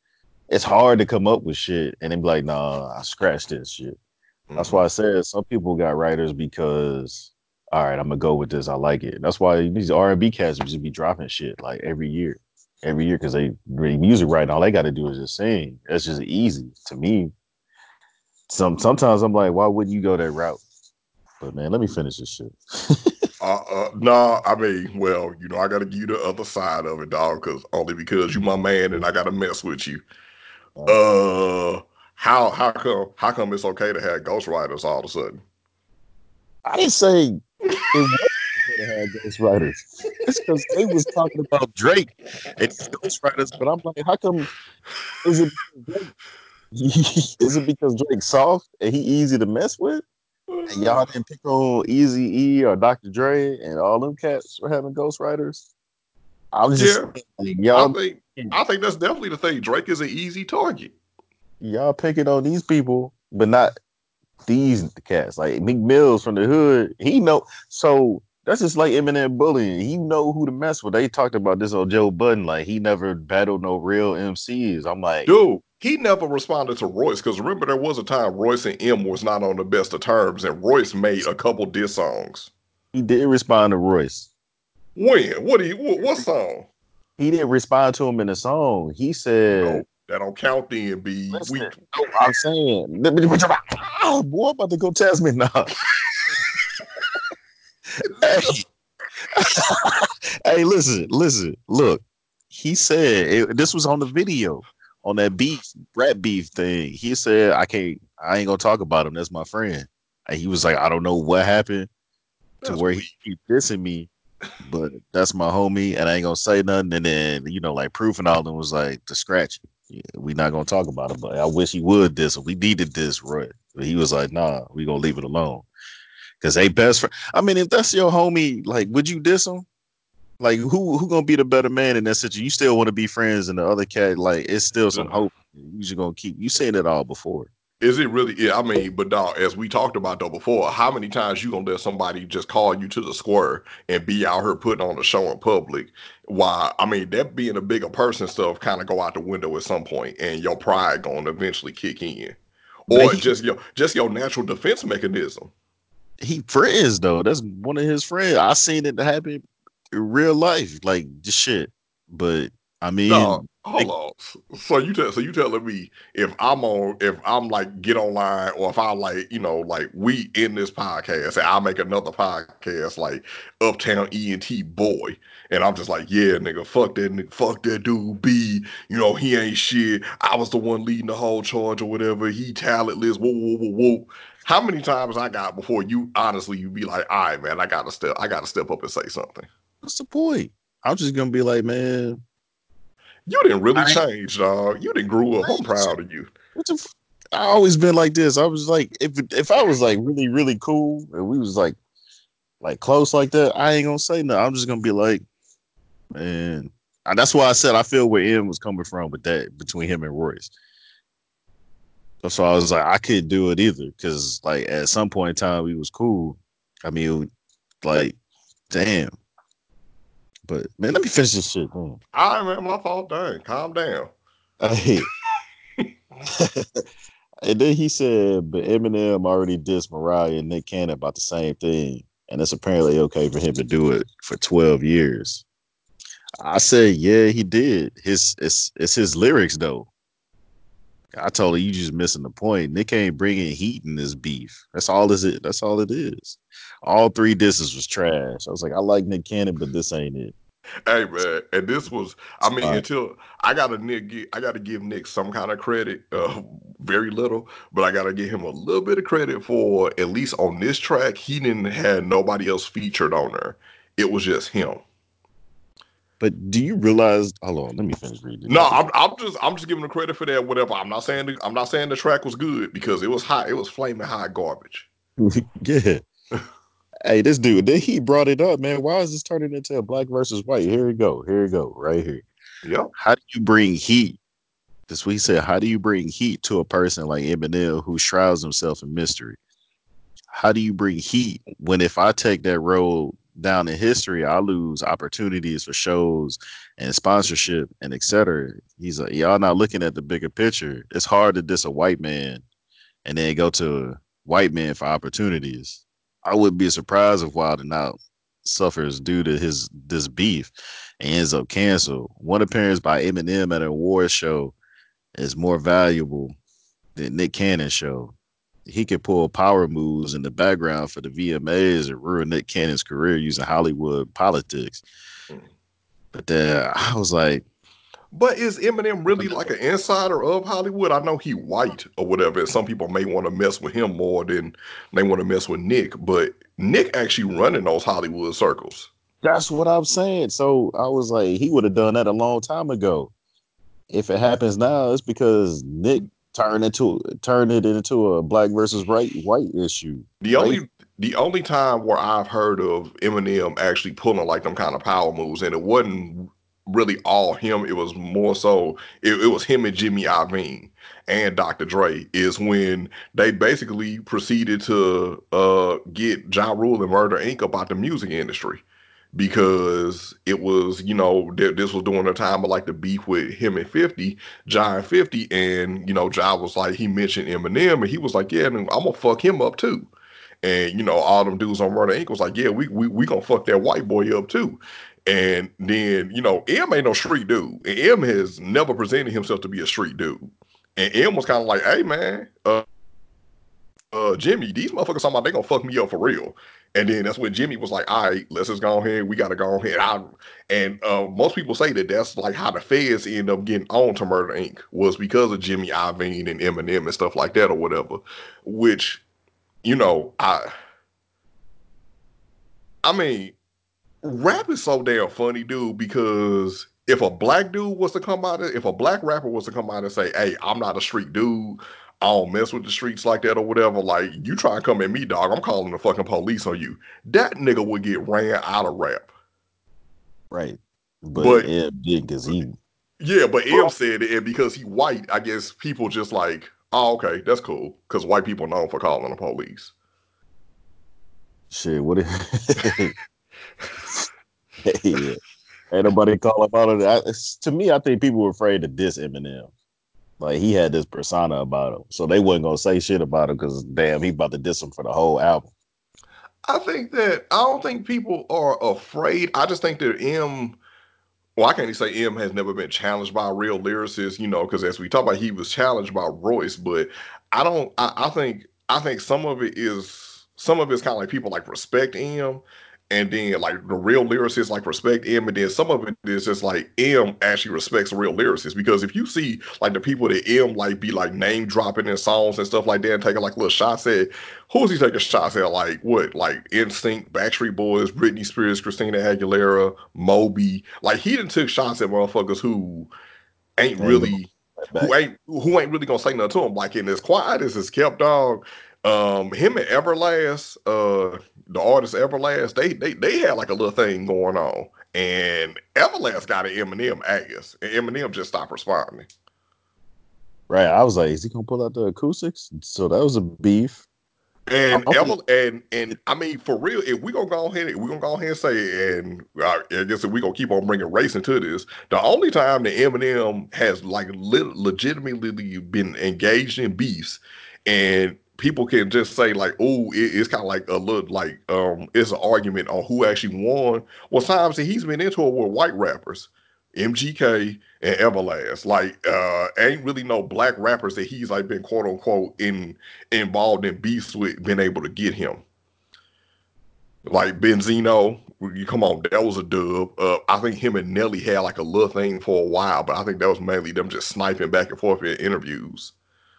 it's hard to come up with shit and then be like, nah, I scratched this shit. That's Hmm. why I said some people got writers because all right, I'm gonna go with this. I like it. That's why these R&B cats just be dropping shit like every year because they read music right. All they got to do is just sing. That's just easy to me. Sometimes I'm like, why wouldn't you go that route? But man, let me finish this shit. Nah, I mean, well, I gotta give you the other side of it, dog, because you my man and I gotta mess with you. Uh, Uh, how come it's okay to have ghostwriters all of a sudden? I didn't say it was okay to have ghostwriters. It's because they was talking about Drake and his ghostwriters, but I'm like, how come is it because Drake is it because Drake's soft and he easy to mess with? And y'all didn't pick on Easy E or Dr. Dre and all them cats for having ghostwriters. I was just Yeah, saying, I think I think that's definitely the thing. Drake is an easy target. y'all picking on these people, but not these cats. Like Meek Mills from the hood, he know. So that's just like Eminem bullying. He know who to mess with. They talked about this on Joe Budden. Like he never battled no real MCs. I'm like, Dude, he never responded to Royce because remember there was a time Royce and M was not on the best of terms, and Royce made a couple diss songs. he didn't respond to Royce. When? What song? He didn't respond to him in the song. He said, Nope, that don't count. Then B "Listen, we no, I'm saying, boy, I'm about to go test me now." Hey, hey, listen, look. He said this was on the video on that rap beef thing. He said, I ain't gonna talk about him. That's my friend. And he was like, I don't know what happened to that's where he weak. keep dissing me, but that's my homie, and I ain't gonna say nothing. And then, like Proof and all them was like to scratch it. Yeah, we not gonna talk about it, but I wish he would diss him. We needed this, Roy. But he was like, nah, we gonna leave it alone. Cause they best friend. I mean, if that's your homie, like, would you diss him? Like who gonna be the better man in that situation? You still want to be friends, and the other cat, like it's still some hope. You just gonna keep you saying it all before. Is it really? Yeah, I mean, but dog, as we talked about though before, how many times you gonna let somebody just call you to the square and be out here putting on a show in public? Why? I mean, that being a bigger person stuff kind of go out the window at some point, and your pride gonna eventually kick in, But or just your natural defense mechanism. he friends though. That's one of his friends. I seen it happen in real life, like just shit. But I No, mean, hold on. So you telling me if I'm like get online or if I like like we in this podcast and I make another podcast like Uptown ENT Boy and I'm just like yeah nigga fuck that dude B he ain't shit I was the one leading the whole charge or whatever he talentless whoa whoa whoa whoa how many times I got before you honestly you be like all right man I gotta step up and say something. what's the point? I'm just gonna be like, man, You didn't really I ain't, change, dog. You didn't grew up. I I'm ain't proud of you. what the I always been like this. I was like, if I was like really really cool and we was like close like that, I ain't gonna say nothing. I'm just gonna be like, man. And that's why I said I feel where M was coming from with that between him and Royce. So I was like, I couldn't do it either because like at some point in time we was cool. I mean, like, damn. But man, let me finish this shit. Man. I man, my fault. Dang, calm down. Hey. And then he said, but Eminem already dissed Mariah and Nick Cannon about the same thing. And it's apparently okay for him to do it for 12 years. I said, yeah, he did. It's his lyrics though. I told her you just missing the point. Nick ain't bringing heat in this beef. That's all it is. All three disses was trash. I was like, I like Nick Cannon, but this ain't it. Hey man, and this was, I It's mean, fine. until I gotta give Nick some kind of credit, very little, but I gotta give him a little bit of credit for at least on this track, he didn't have nobody else featured on there. It was just him. But do you realize? Hold on, let me finish reading No, this shit. I'm just giving him credit for that. Whatever. I'm not saying the track was good because it was hot. It was flaming hot garbage. Yeah. Hey, this dude, then he brought it up, man. Why is this turning into a black versus white? Here we go. Here we go. Right here. Yep. How do you bring heat? This what he said. How do you bring heat to a person like Eminem who shrouds himself in mystery? How do you bring heat when if I take that road down in history, I lose opportunities for shows and sponsorship and etc. He's like, y'all not looking at the bigger picture. It's hard to diss a white man and then go to white men for opportunities. I wouldn't be surprised if Wild and Out suffers due to his this beef and ends up canceled. One appearance by Eminem at an award show is more valuable than Nick Cannon's show. He could pull power moves in the background for the VMAs and ruin Nick Cannon's career using Hollywood politics. Mm. But then I was like, But is Eminem really like an insider of Hollywood? I know he white or whatever, and some people may want to mess with him more than they want to mess with Nick. But Nick actually running those Hollywood circles. that's what I'm saying. So I was like, he would have done that a long time ago. If it happens now, it's because Nick turned it into a black versus white issue. The Right? only time where I've heard of Eminem actually pulling like them kind of power moves, and it wasn't really all him. It was more so it was him and Jimmy Iovine and Dr. Dre. Is when they basically proceeded to get Ja Rule and Murder Inc. about the music industry because it was, this was during the time of like the beef with him and 50, Ja and 50, and Ja was like, he mentioned Eminem, and he was like, yeah, I'm gonna fuck him up too. And all them dudes on Murder Inc. was like, yeah, we gonna fuck that white boy up too. And then, M ain't no street dude. And M has never presented himself to be a street dude. And M was kind of like, hey man, Jimmy, these motherfuckers talking about they gonna fuck me up for real. And then that's when Jimmy was like, all right, let's just go ahead. We gotta go ahead. And most people say that that's like how the feds end up getting on to Murder Inc. was because of Jimmy Iovine and Eminem and stuff like that or whatever. Which, you know, I I mean, rap is so damn funny, dude, because if a black dude was to come out, if a black rapper was to come out and say, hey, I'm not a street dude, I don't mess with the streets like that or whatever, like, you try and come at me, dog, I'm calling the fucking police on you. That nigga would get ran out of rap. Right. But But Ed did because he yeah, but M said it, and because he white, I guess people just like, oh, okay, that's cool. Because white people known for calling the police. shit. What? Yeah. Ain't nobody call him out of that. To me, I think people were afraid to diss Eminem. Like he had this persona about him, so they wasn't gonna say shit about him because damn, he about to diss him for the whole album. I think that I don't think people are afraid. I just think that well, I can't even say M has never been challenged by a real lyricist, because as we talk about, he was challenged by Royce, but I don't. I think some of it's kind of like people like respect M, and then like the real lyricists like respect M, and then some of it is just like M actually respects the real lyricists because if you see like the people that M like be like name dropping in songs and stuff like that and taking like little shots at, who is he taking shots at? Like what? Like NSYNC, Backstreet Boys, Britney Spears, Christina Aguilera, Moby. Like he done took shots at motherfuckers ain't They ain't gonna really fight back. who ain't really gonna say nothing to him. Like in as quiet as it's kept, dog. Him and Everlast, the artist Everlast, they had like a little thing going on, and Everlast got an Eminem ass, and Eminem just stopped responding. Right. I was like, is he gonna pull out the acoustics? So that was a beef. I And don't think and I mean for real, if we gonna go ahead and say, and I guess if we gonna keep on bringing race into this, the only time that Eminem has like legitimately been engaged in beefs, and people can just say like, oh, it's kind of like a little like it's an argument on who actually won. Well, times that he's been into it with white rappers, MGK and Everlast. Like, ain't really no black rappers that he's like been quote unquote involved in beefs with been able to get him. Like Benzino, you come on, that was a dub. I think him and Nelly had like a little thing for a while, but I think that was mainly them just sniping back and forth in interviews.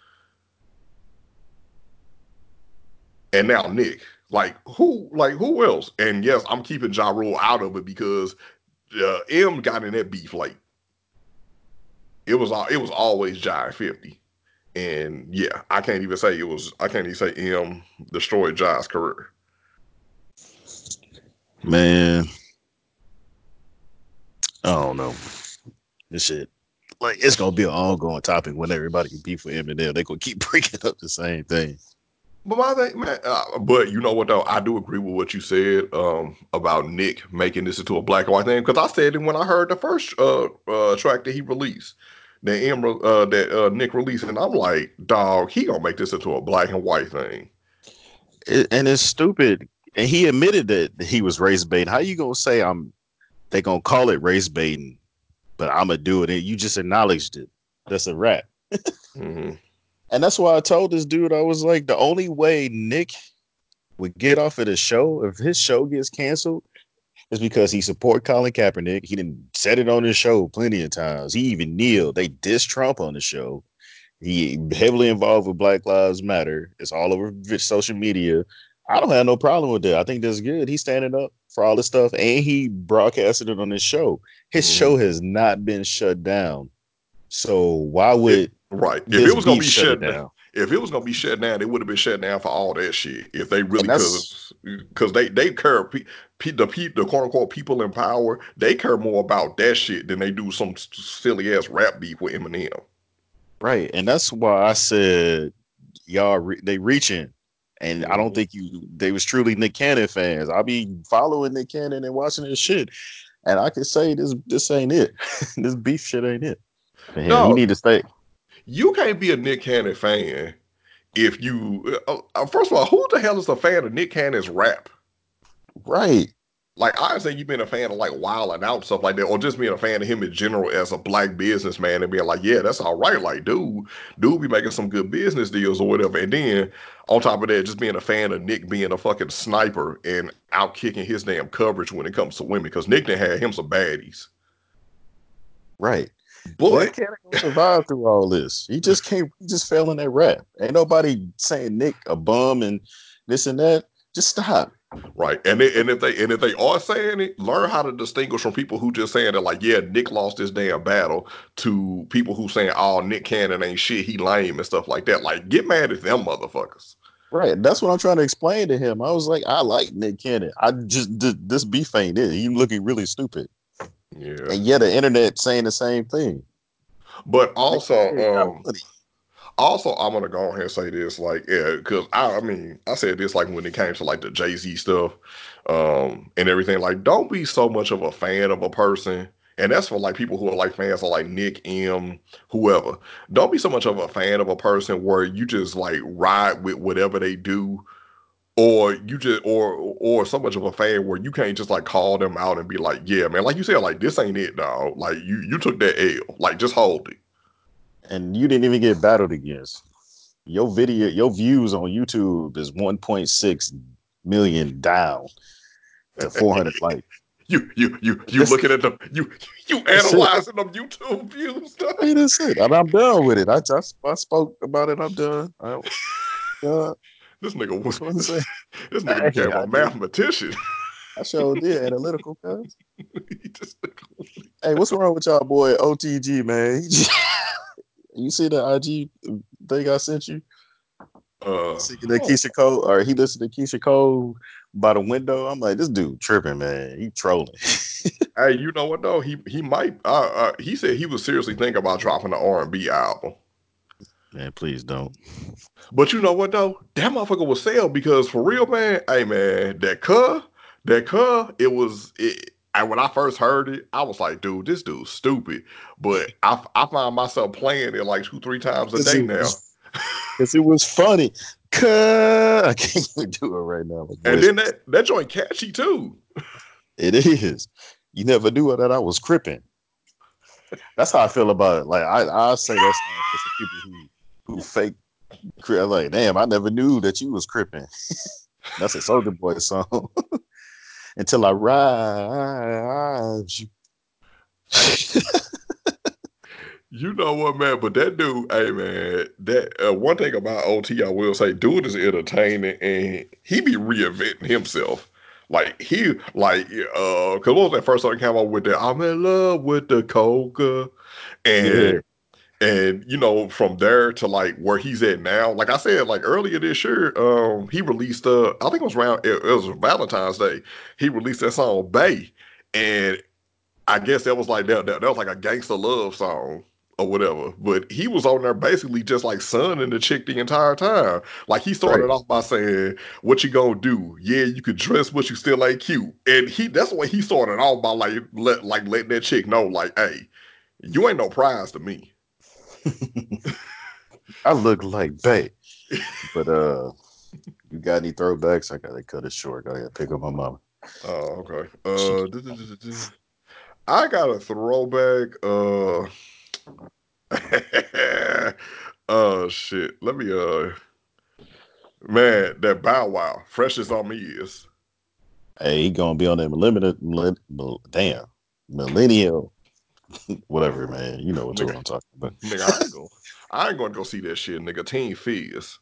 And now Nick, like who else? And yes, I'm keeping Ja Rule out of it because M got in that beef late. It was always Ja and 50. And yeah, I can't even say M destroyed Ja's career. man, I don't know. This shit. Like it's gonna be an ongoing topic when everybody can beef with Eminem. They gonna keep bringing up the same thing. But my thing, man. But you know what though? I do agree with what you said about Nick making this into a black and white thing because I said it when I heard the first track that he released, that Nick released, and I'm like, dog, he gonna make this into a black and white thing. And it's stupid. And he admitted that he was race baiting. How you gonna say I'm? They gonna call it race baiting, but I'm gonna do it. And you just acknowledged it. That's a rap. Hmm. And that's why I told this dude, I was like, the only way Nick would get off of the show if his show gets canceled is because he support Colin Kaepernick. He didn't said it on his show plenty of times. He even kneeled. They diss Trump on the show. He heavily involved with Black Lives Matter. It's all over social media. I don't have no problem with that. I think that's good. He's standing up for all this stuff, and he broadcasted it on his show. His Hmm. show has not been shut down. So why It, would right. If it this was gonna beef be shut it shut, down? if it was gonna be shut down, they would have been shut down for all that shit. If they really, And that's because they care the quote unquote people in power, they care more about that shit than they do some silly ass rap beef with Eminem. right. And that's why I said they reaching. And I don't Hmm. think they was truly Nick Cannon fans. I'll be following Nick Cannon and watching his shit. And I could say this ain't it. This beef shit ain't it for him. He No, need to stay. you can't be a Nick Cannon fan if you. First of all, who the hell is a fan of Nick Cannon's rap? Right. Like I say, you've been a fan of like Wild and Out stuff like that, or just being a fan of him in general as a black businessman and being like, yeah, that's all right. Like, dude, be making some good business deals or whatever. And then on top of that, just being a fan of Nick being a fucking sniper and out kicking his damn coverage when it comes to women, because Nick done had him some baddies. Right. Nick But Cannon gonna survive through all this. He just can't he just fell in that rap. Ain't nobody saying Nick a bum and this and that. Just stop. right, and if they are saying it, learn how to distinguish from people who just saying that like, yeah, Nick lost this damn battle to people who saying, oh, Nick Cannon ain't shit, he lame and stuff like that. Like, get mad at them motherfuckers. Right. That's what I'm trying to explain to him. I was like, I like Nick Cannon. I just this beef ain't it. He looking really stupid. Yeah, And yet the internet saying the same thing. but Nick Cannon got money. also I'm gonna go ahead and say this, like, yeah, because I mean, I said this like when it came to like the Jay-Z stuff, and everything. Like, don't be so much of a fan of a person, and that's for like people who are like fans of like Nick M, whoever. Don't be so much of a fan of a person where you just like ride with whatever they do, or you just or so much of a fan where you can't just like call them out and be like, yeah, man, like you said, like this ain't it, dog. Like you took that L, like just hold it. And you didn't even get battled against. Your views on YouTube is 1.6 million down to 400 likes. You That's looking at them, you that's it. analyzing them YouTube views, dog. Hey, that's it. I'm done with it. I spoke about it. I'm done. This nigga What's one to say? this nigga Hey, became a I did. mathematician. I sure did. Analytical, cuz. He just, Hey, what's wrong with y'all boy OTG, man? You see the IG thing I sent you? Singing that oh, Keisha Cole, or he listened to Keisha Cole by the window. I'm like, this dude tripping, man. He trolling. hey, you know what though? He might. He said he was seriously thinking about dropping the R&B album. Man, please don't. But you know what though? That motherfucker will sell because for real, man. Hey, man, it was. When I first heard it, I was like, dude, this dude's stupid. But I find myself playing it like two, three times a Because day it now. was, because it was funny. Cuz I can't even do it right now. My And voice. then that joint catchy too. It is. You never knew that I was cripping. That's how I feel about it. Like I say that song for some people who fake. Like, damn, I never knew that you was cripping. That's a Soldier Boy song. Until I rise you. You know what, man? But that dude, hey, man, that one thing about OT, I will say, dude is entertaining and he be reinventing himself. Cause what was that first song that came out with that? I'm in love with the coca, and Yeah, from there to like where he's at now. Like I said, like earlier this year, he released I think it was around it was Valentine's Day. He released that song Bay, and I guess that was like that was like a gangster love song. or whatever. But he was on there basically just like sunning the chick the entire time. Like he Right. started off by saying, "What you gonna do? Yeah, you could dress, but you still ain't cute." And that's the way he started off by letting that chick know, like, "Hey, you ain't no prize to me." I look like Bay. But you got any throwbacks? I gotta cut it short. I gotta pick up my mama. Oh, okay. She I got a throwback. Shit. Let me man, that Bow Wow, freshest on me is. Hey, he gonna be on that damn millennial, whatever, man. You know what tour Nigga, I'm talking about. nigga, I ain't gonna go see that shit, nigga. Teen Fizz.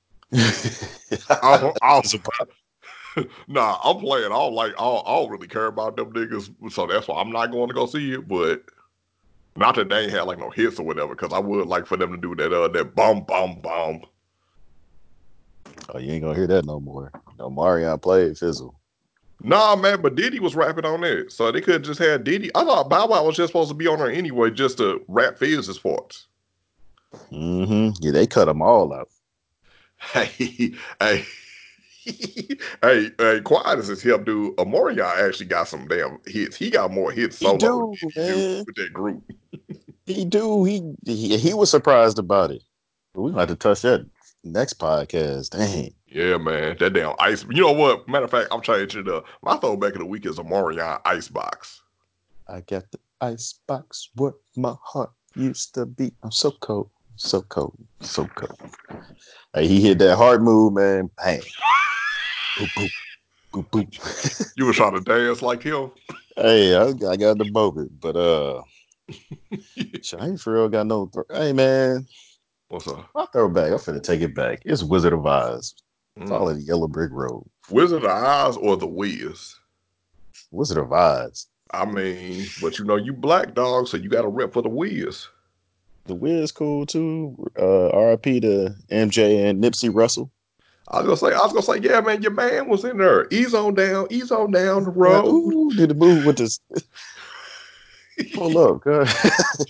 I Surprise. nah, I'm playing. I don't really care about them niggas, so that's why I'm not going to go see it. But not that they ain't had like no hits or whatever, because I would like for them to do that bum bum bum. Oh, you ain't gonna hear that no more. No, Marion played Fizzle. Nah, man, but Diddy was rapping on it, so they could have just had Diddy. I thought Bow Wow was just supposed to be on there anyway, just to rap Fizz's parts. Yeah, they cut them all out. Hey, hey, hey, quiet as his hip, dude. Amorion actually got some damn hits. He got more hits He solo than do, he do man. with that group. He do. He was surprised about it. But we gonna have to touch that next podcast. Dang. Yeah, man, that damn ice. You know what? Matter of fact, I'm changing it up. My throwback of the week is Amorion Icebox. I got the ice box where my heart used to be. I'm so cold, so cold, so cold. Hey, he hit that heart move, man. Bang. Boop, boop, boop, boop. You was trying to dance like him. Hey, I got the moment, but shit, I ain't for real got no. Hey, man, What's up? I throw it back. I'm finna take it back. It's Wizard of Oz. Call Mm. it Yellow Brick Road. Wizard of Oz or the Wiz? Wizard of Oz. I mean, but you know, you black dog, so you got to rep for the Wiz. The Wiz cool too. RIP to MJ and Nipsey Russell. I was gonna say, yeah, man, your man was in there. Ease on down the road. Ooh, did the move with this. Pull up, cuz.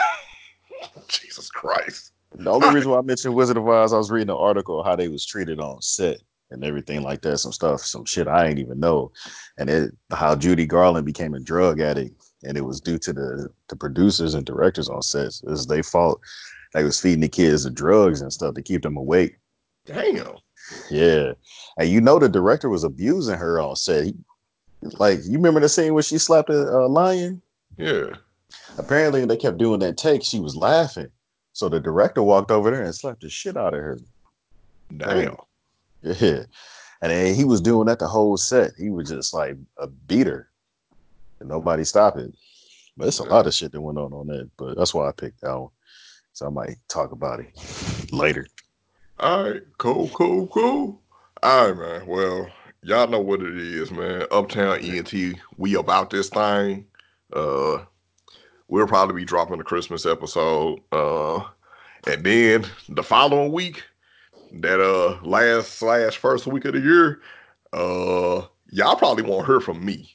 Jesus Christ. The only reason why I mentioned Wizard of Oz, I was reading an article how they was treated on set and everything like that. Some stuff, some shit I ain't even know, and how Judy Garland became a drug addict, and it was due to the producers and directors on sets. It was their fault. They was feeding the kids the drugs and stuff to keep them awake. Damn. Yeah, and you know the director was abusing her on set. Like you remember the scene where she slapped a lion? Yeah. Apparently, they kept doing that take. She was laughing. So the director walked over there and slapped the shit out of her. Damn. Crazy. Yeah. And then he was doing that the whole set. He was just like a beater. And nobody stopped it. But it's a lot Damn. of shit that went on that. But that's why I picked that one. So I might talk about it later. All right. Cool, cool, cool. All right, man. Well, y'all know what it is, man. Uptown ENT, we about this thing. Uh, we'll probably be dropping the Christmas episode. And then the following week, that last slash first week of the year, y'all probably won't hear from me.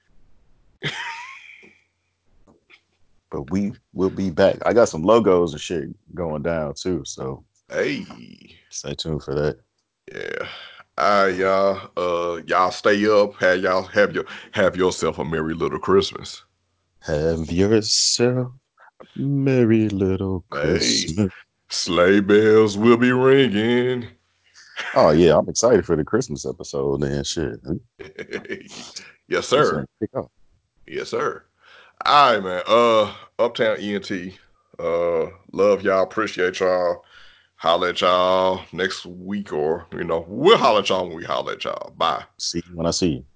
But we will be back. I got some logos and shit going down too. So Hey, stay tuned for that. yeah. All right, y'all. Y'all stay up. Have yourself a merry little Christmas. Have yourself a merry little Hey, Christmas. sleigh bells will be ringing. Oh yeah, I'm excited for the Christmas episode and shit. Yes, It's sir. gonna kick off. Yes, sir. All right, man. Uptown ENT. Love y'all. Appreciate y'all. Holla at y'all next week, or we'll holla at y'all when we holla at y'all. Bye. See you when I see you.